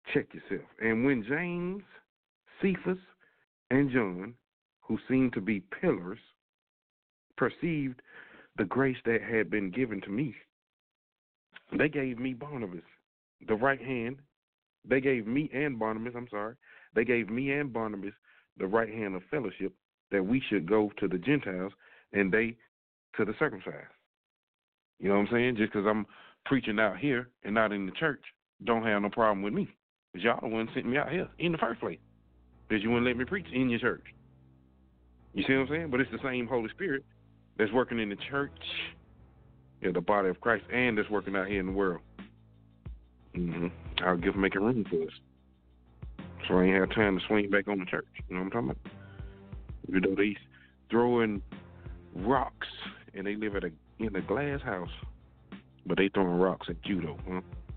Check yourself. And when James, Cephas, and John, who seemed to be pillars, perceived the grace that had been given to me, they gave me Barnabas, the right hand. They gave me and Barnabas, I'm sorry, they gave me and Barnabas the right hand of fellowship, that we should go to the Gentiles and they to the circumcised. You know what I'm saying? Just because I'm preaching out here and not in the church, don't have no problem with me. Because y'all the ones sent me out here in the first place. Because you wouldn't let me preach in your church. You see what I'm saying? But it's the same Holy Spirit that's working in the church, yeah, the body of Christ, and that's working out here in the world. Mm-hmm. I'll give making room for us. So I ain't have time to swing back on the church. You know what I'm talking about? You know, they throwing rocks, and they live at a in a glass house, but they throwing rocks at judo, huh?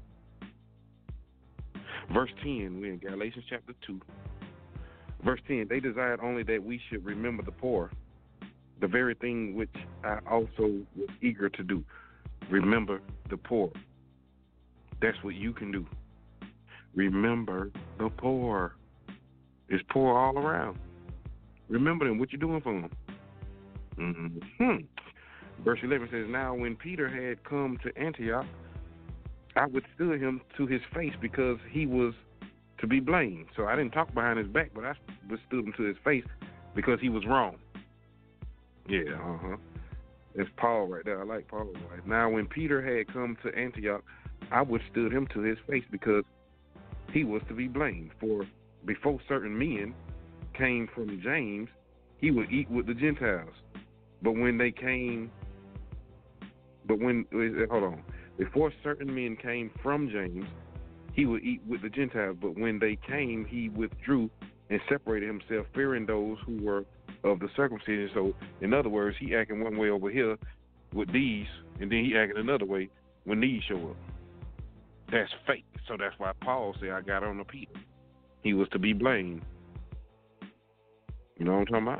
Verse ten, we're in Galatians chapter two. Verse ten, they desired only that we should remember the poor, the very thing which I also was eager to do. Remember the poor. That's what you can do. Remember the poor. It's poor all around. Remember them. What you doing for them? Mm-hmm. Verse eleven says, now when Peter had come to Antioch, I withstood him to his face because he was to be blamed. So I didn't talk behind his back, but I withstood him to his face because he was wrong. Yeah, uh-huh. That's Paul right there. I like Paul. Right? Now when Peter had come to Antioch, I withstood him to his face because he was to be blamed. For before certain men came from James, he would eat with the Gentiles. But when they came, but when, hold on, before certain men came from James, he would eat with the Gentiles. But when they came, he withdrew and separated himself, fearing those who were of the circumcision. So, in other words, he acting one way over here with these, and then he acting another way when these show up. That's fake. So that's why Paul said, I got on the Peter. He was to be blamed. You know what I'm talking about?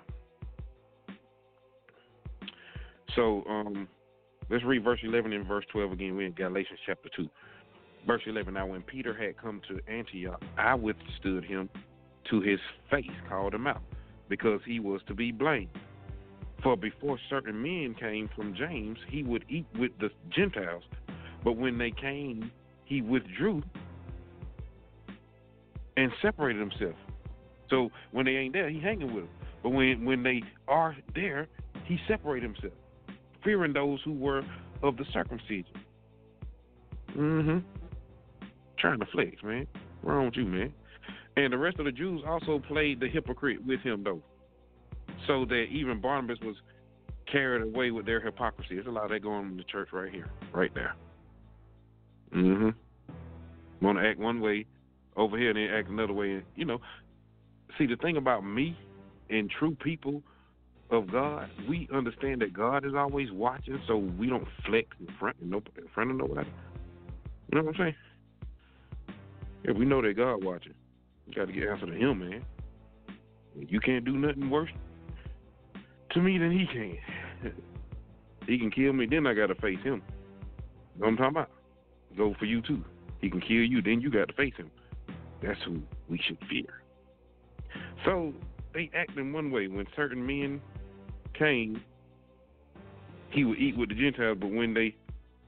So, um, let's read verse eleven and verse twelve again. We're in Galatians chapter two. Verse eleven, now when Peter had come to Antioch, I withstood him to his face, called him out, because he was to be blamed. For before certain men came from James, he would eat with the Gentiles. But when they came, he withdrew and separated himself. So when they ain't there, he hanging with them. But when, when they are there, he separated himself, fearing those who were of the circumcision. Mm-hmm. Trying to flex, man. What's wrong with you, man? And the rest of the Jews also played the hypocrite with him, though, so that even Barnabas was carried away with their hypocrisy. There's a lot of that going on in the church right here, right there. Mm-hmm. Want to act one way over here and then act another way. You know, see, the thing about me and true people of God, we understand that God is always watching, so we don't flex in front of nobody, in front of nobody. You know what I'm saying? Yeah, we know that God watching. You got to get answer to him, man. You can't do nothing worse to me than he can. He can kill me, then I got to face him. You know what I'm talking about? Go for you, too. He can kill you, then you got to face him. That's who we should fear. So they act in one way. When certain men came, he would eat with the Gentiles, but when they,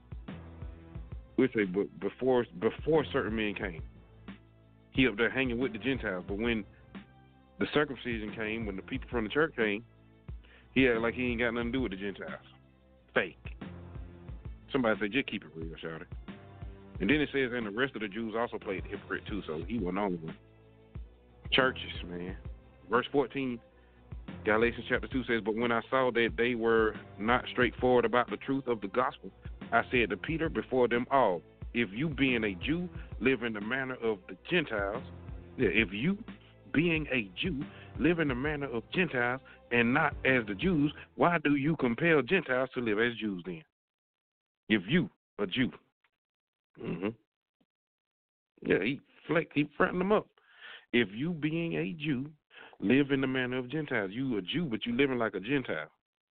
we say, but before before certain men came, he up there hanging with the Gentiles. But when the circumcision came, when the people from the church came, he acted like he ain't got nothing to do with the Gentiles. Fake. Somebody said, just keep it real, shawty. And then it says, and the rest of the Jews also played the hypocrite too, so he wasn't on one. Churches, man. Verse fourteen, Galatians chapter two says, but when I saw that they were not straightforward about the truth of the gospel, I said to Peter before them all, if you being a Jew live in the manner of the Gentiles, yeah, if you being a Jew live in the manner of Gentiles and not as the Jews, why do you compel Gentiles to live as Jews then? If you, a Jew. Mm-hmm. Yeah, he flex, he fronting them up. If you being a Jew live in the manner of Gentiles, you a Jew, but you living like a Gentile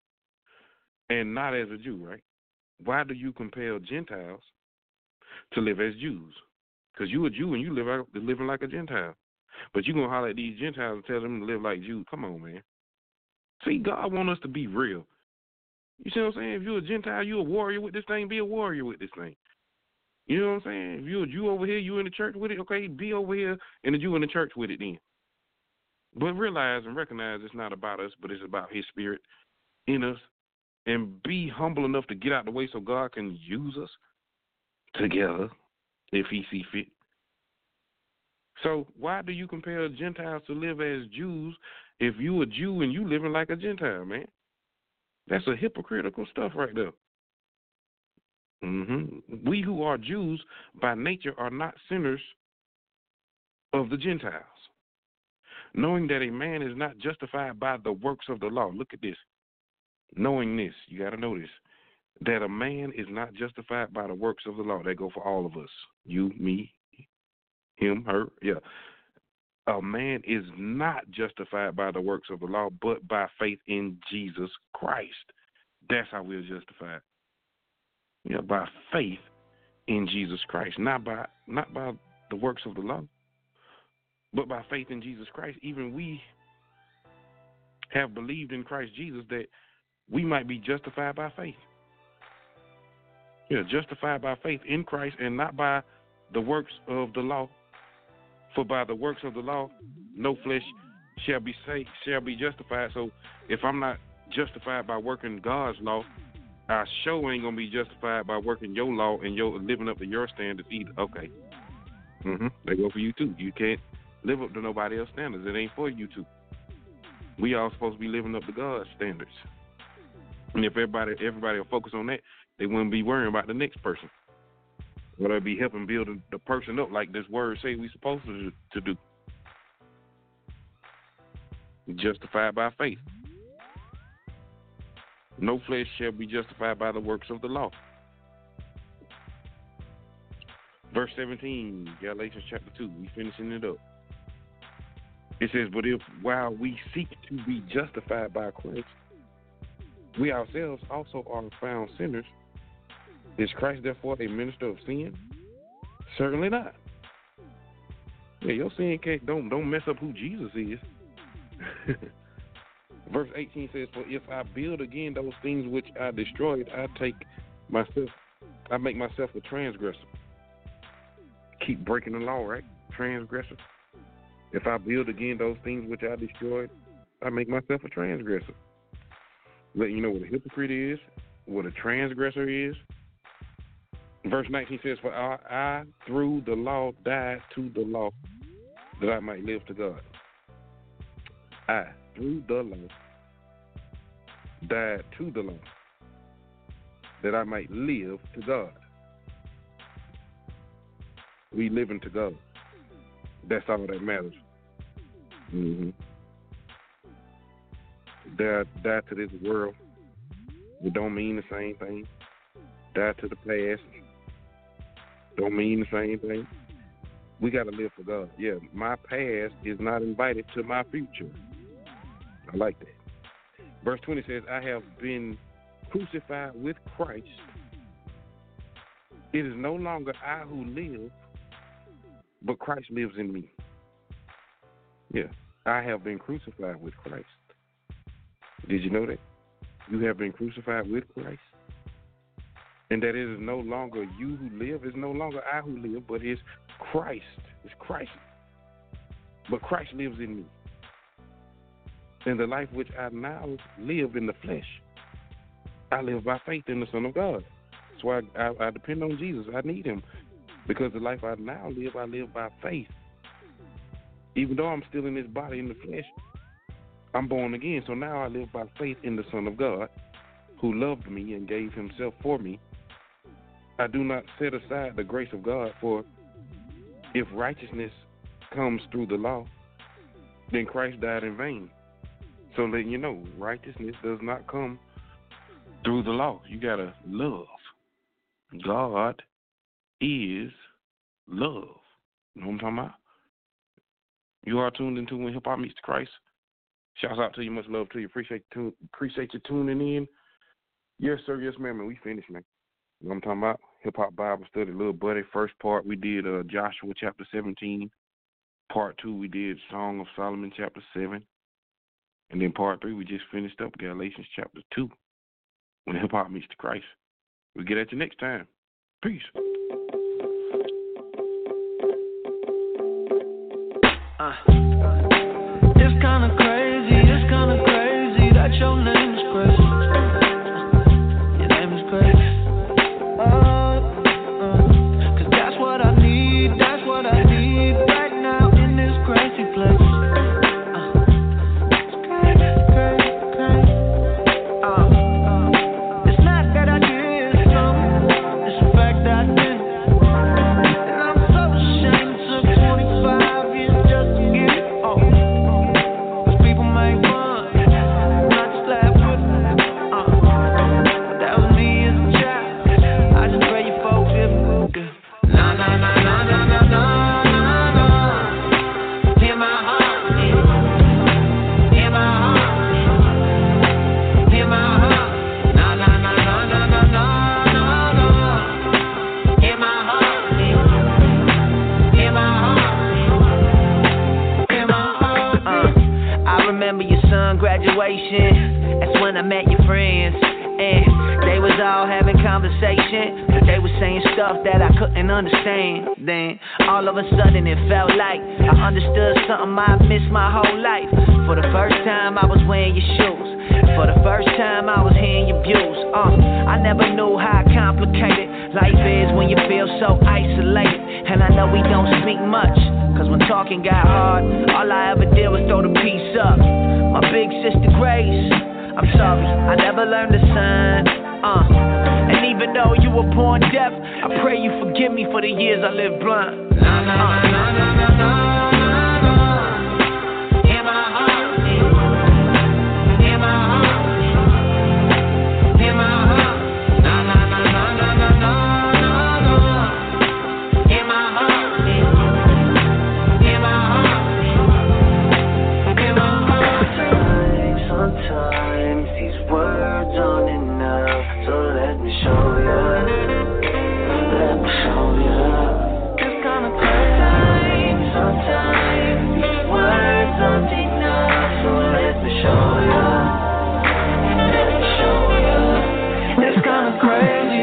and not as a Jew, right? Why do you compel Gentiles to live as Jews? Because you a Jew and you live out, living like a Gentile. But you going to holler at these Gentiles and tell them to live like Jews. Come on, man. See, God want us to be real. You see what I'm saying? If you're a Gentile, you a warrior with this thing, be a warrior with this thing. You know what I'm saying? If you're a Jew over here, you in the church with it, okay, be over here and the Jew in the church with it then. But realize and recognize it's not about us, but it's about his spirit in us. And be humble enough to get out the way so God can use us together if he see fit. So why do you compare Gentiles to live as Jews if you a Jew and you living like a Gentile, man? That's a hypocritical stuff right there. Mm-hmm. We who are Jews by nature are not sinners of the Gentiles. Knowing that a man is not justified by the works of the law. Look at this. Knowing this, you got to know this, that a man is not justified by the works of the law. That go for all of us. You, me, him, her, yeah. A man is not justified by the works of the law, but by faith in Jesus Christ. That's how we're justified. Yeah, by faith in Jesus Christ, not by not by the works of the law, but by faith in Jesus Christ. Even we have believed in Christ Jesus that we might be justified by faith. Yeah, justified by faith in Christ and not by the works of the law. For by the works of the law, no flesh shall be saved, shall be justified. So if I'm not justified by working God's law, I sure ain't gonna be justified by working your law and your living up to your standards either. Okay. Mm-hmm. They go for you too. You can't live up to nobody else's standards. It ain't for you too. We all supposed to be living up to God's standards. And if everybody everybody will focus on that, they wouldn't be worrying about the next person. Well, they'll be helping build the person up like this word say we're supposed to, to do. Justified by faith. No flesh shall be justified by the works of the law. Verse seventeen, Galatians chapter two, we finishing it up. It says, but if while we seek to be justified by Christ, we ourselves also are found sinners, is Christ therefore a minister of sin? Certainly not. Yeah, your sin can't don't don't mess up who Jesus is. Verse eighteen says, for if I build again those things which I destroyed, I take myself I make myself a transgressor. Keep breaking the law, right? Transgressor. If I build again those things which I destroyed, I make myself a transgressor. Let you know what a hypocrite is, what a transgressor is. Verse nineteen says, for I, I through the law died to the law that I might live to God. I, through the law, died to the law that I might live to God. We living to God. That's all that matters. Mm-hmm. Die, die to this world. It don't mean the same thing. Die to the past. Don't mean the same thing. We got to live for God. Yeah, my past is not invited to my future. I like that. Verse twenty says, I have been crucified with Christ. It is no longer I who live, but Christ lives in me. Yeah, I have been crucified with Christ. Did you know that? You have been crucified with Christ. And that it is no longer you who live, it's no longer I who live, but it's Christ. It's Christ. But Christ lives in me. And the life which I now live in the flesh, I live by faith in the Son of God. That's why I, I, I depend on Jesus. I need him. Because the life I now live, I live by faith. Even though I'm still in this body in the flesh, I'm born again. So now I live by faith in the Son of God, who loved me and gave himself for me. I do not set aside the grace of God, for if righteousness comes through the law, then Christ died in vain. So letting you know, righteousness does not come through the law. You got to love. God is love. You know what I'm talking about? You are tuned into When Hip Hop Meets Christ. Shouts out to you. Much love to you. Appreciate you, appreciate you tuning in. Yes, sir. Yes, ma'am. And we finished, man. You know what I'm talking about? Hip Hop Bible Study, Little Buddy. First part we did uh, Joshua chapter seventeen. Part two we did Song of Solomon chapter seven. And then part three we just finished up Galatians chapter two. When hip hop meets the Christ. We'll get at you next time. Peace. Uh, it's kinda crazy, it's kinda crazy that your name is crazy. Your name is crazy. Uh, uh, Cause that's what I need, that's what I need right now in this crazy place. Uh, it's crazy, crazy, crazy. Uh, uh, it's not that I did something, it's the fact that I didn't. And I'm so ashamed, took twenty-five years just to get it all. Cause people make fun, not just laugh with me. Uh, that was me as a child. I just pray you folks hear me good. Nah, nah, nah, nah, nah, nah, nah, nah, nah. Hear my heart, hear my heart, hear my heart. Nah, nah, nah, nah, nah, nah, nah, nah, nah. Hear my heart, hear my heart, hear my heart. Uh, I remember your son graduation. That's when I met your friends. And they was all having conversation, but they was saying stuff that I couldn't understand. Then all of a sudden it felt like I understood something I missed my whole life. For the first time I was wearing your shoes. For the first time I was hearing your views. Uh, I never knew how complicated life is when you feel so isolated. And I know we don't speak much, cause when talking got hard, all I ever did was throw the piece up. My big sister Grace, I'm sorry, I never learned to sign. Uh, and even though you were born deaf, I pray you forgive me for the years I lived blind. Nah, nah, nah, nah, nah, nah, nah, nah. Hear my heart, hear my heart, hear my heart. Nah, nah, nah, nah, nah, nah, nah, nah. Hear my heart, hear my heart, hear my heart. Sometimes these words aren't enough, so let me show you, let me show you. It's kinda crazy. Sometimes these words aren't enough, so let me show you, let me show you. It's kinda crazy.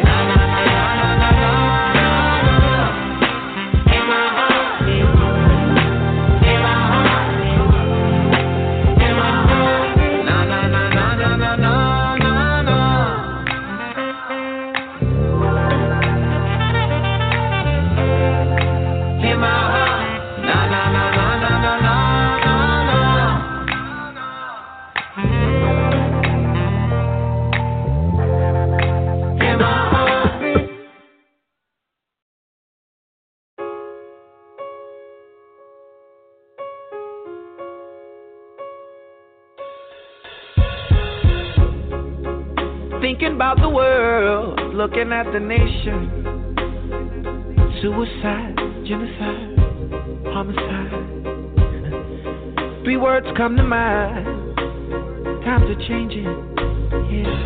Thinking about the world, looking at the nation. Suicide, genocide, homicide. Three words come to mind. Times are changing, yeah.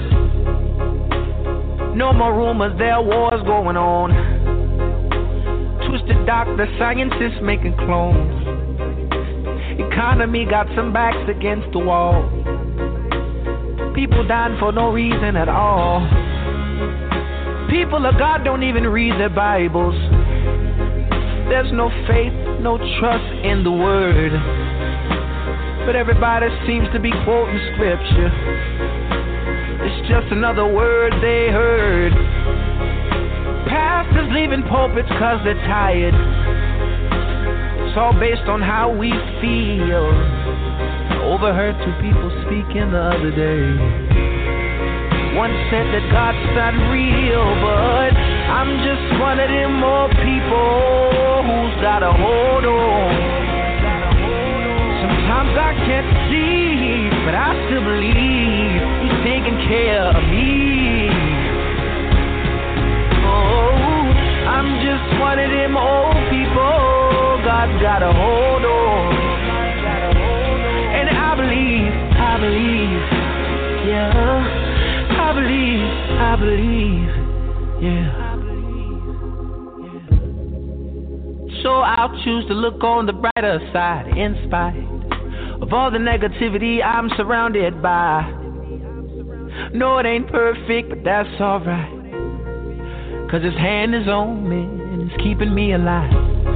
No more rumors, there are wars going on. Twisted doctor, scientists making clones. Economy got some backs against the wall. People dying for no reason at all. People of God don't even read their Bibles. There's no faith, no trust in the word. But everybody seems to be quoting scripture. It's just another word they heard. Pastors leaving pulpits cause they're tired. It's all based on how we feel. Overheard two people speaking the other day. One said that God's not real, but I'm just one of them more people who's got a hold on. Sometimes I can't see, but I still believe He's taking care of me. Oh, I'm just one of them old people God's got a hold on. I believe, I believe, yeah. I believe, I believe, yeah. I'll choose to look on the brighter side in spite of all the negativity I'm surrounded by. No, it ain't perfect, but that's alright, 'cause His hand is on me and it's keeping me alive.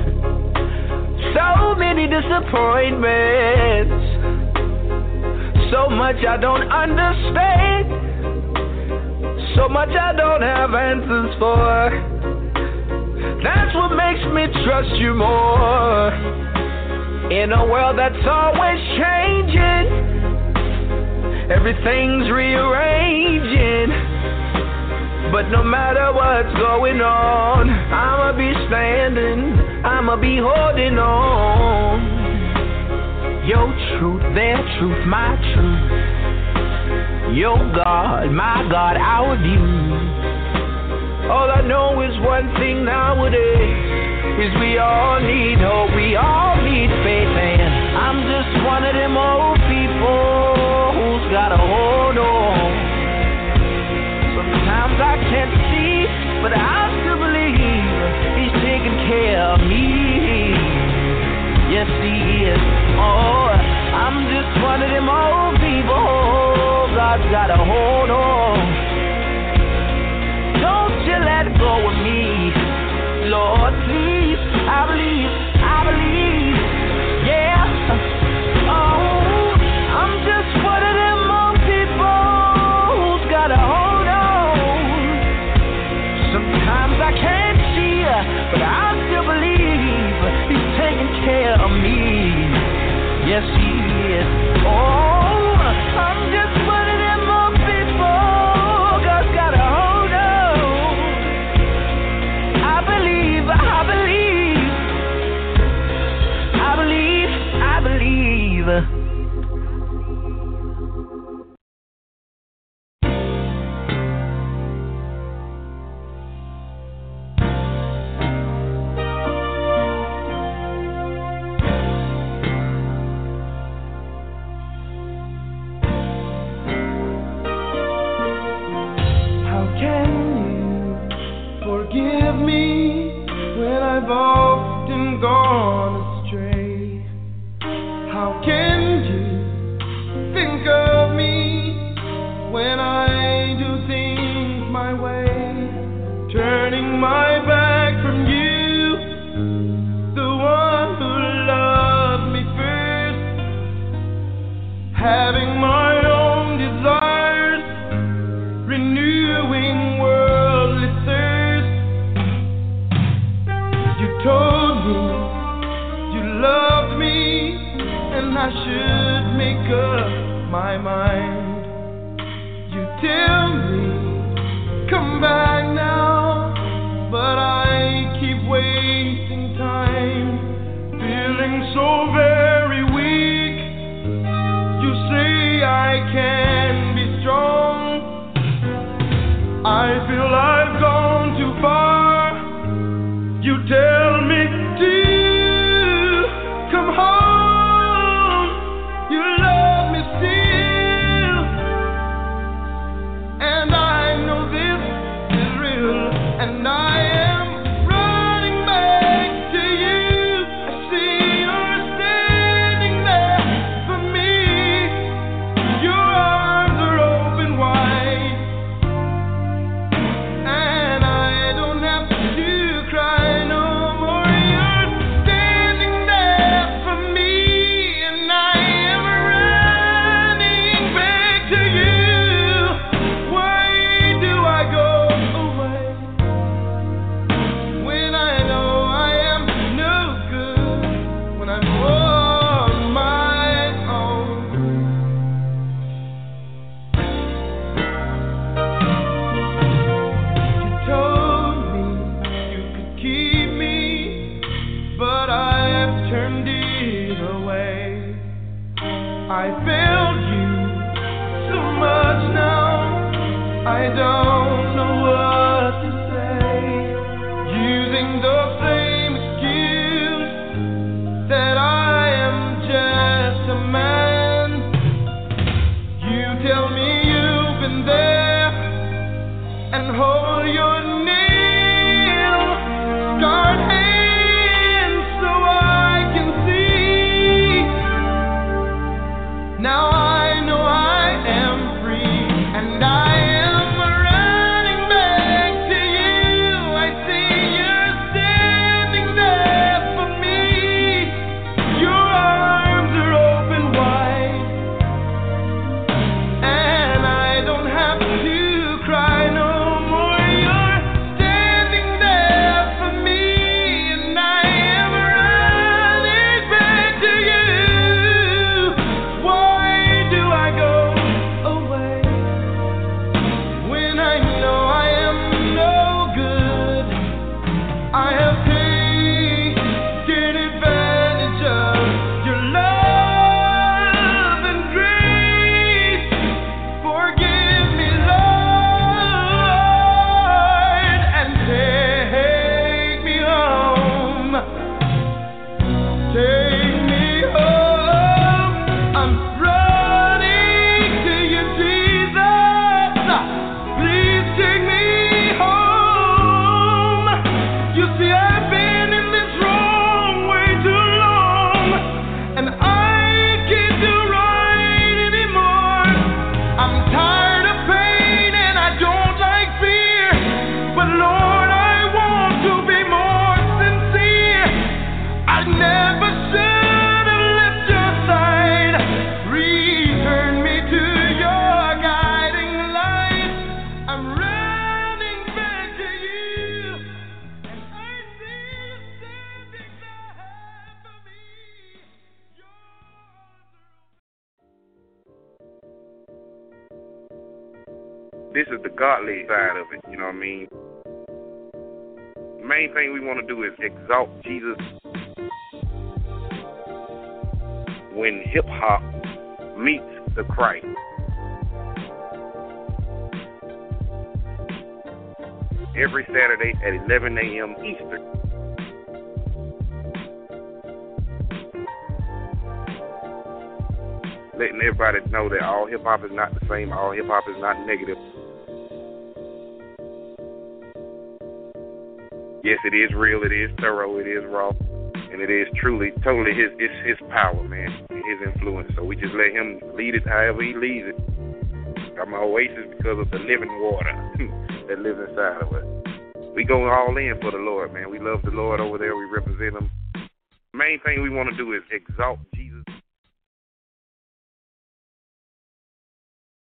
So many disappointments, so much I don't understand, so much I don't have answers for. That's what makes me trust you more. In a world that's always changing, everything's rearranging, but no matter what's going on, I'ma be standing, I'ma be holding on. Your truth, their truth, my truth. Your God, my God, our view. All I know is one thing nowadays, is we all need hope, we all need faith, and I'm just one of them old people who's got a hold on. Sometimes I can't see, but I still believe He's taking care of me. Yes, He is. Oh, I'm just one of them old people God's got a hold on. Don't you let go of me, Lord, please. I believe, I believe, yeah. Oh, I'm just one of them old people who's got a hold on. Sometimes I can't see, but I still believe He's taking care of me. Yes, He is. Oh, I'm just one of them old people God's got a hold on. I believe, I believe, I believe, I believe. How can you forgive me when I've often gone astray? How can you think of me when I do things my way? Turning my back from you, the one who loved me first, having my own desires, renewing worldly thirst. You told me you loved me, and I should make up my mind. You tell me, come back now, but I keep wasting time, feeling so very weak. You say I can be strong. I feel I've gone too far. You tell me to come home. You love me still, and I know this is real, and I am running back to you. I see you're standing there for me. Your arms are open wide, and I don't have to cry no more. You're standing there for me, and I am running back to you. Why do I go away when I know I am no good, when I'm on my own? You told me you could keep me, but I've turned it away. I failed you so much now, I don't know what to say. Using the same excuse that I am just a man. You tell me you've been there and hold your nail scarred hand so Now I know I am free, and I am running back to you. I see you're standing there for me. Your arms are open wide, and I don't have to cry no more. You're standing there for me, and I am running back to you. Why do I go away when I know I am no good? I have taken advantage of your love and grace. Forgive me, Lord, and take me home. Take me home. I'm running to you, Jesus. Please take me home. You see, I've been in this wrong way too long, and I can't do right anymore. I'm tired of pain and I don't like fear, but Lord, I want to be more sincere. I never should have left your side. Return me to your guiding light. I'm running back to you, and I see you standing there for me. This is the godly side of it, you know what I mean? The main thing we want to do is exalt Jesus when hip-hop meets the Christ. Every Saturday at eleven a.m. Eastern. Letting everybody know that all hip-hop is not the same, all hip-hop is not negative. Yes, it is real, it is thorough, it is raw, and it is truly, totally his, it's his power, man, his influence. So we just let him lead it however he leads it. I'm an oasis because of the living water that lives inside of us. We go all in for the Lord, man. We love the Lord over there. We represent him. Main thing we want to do is exalt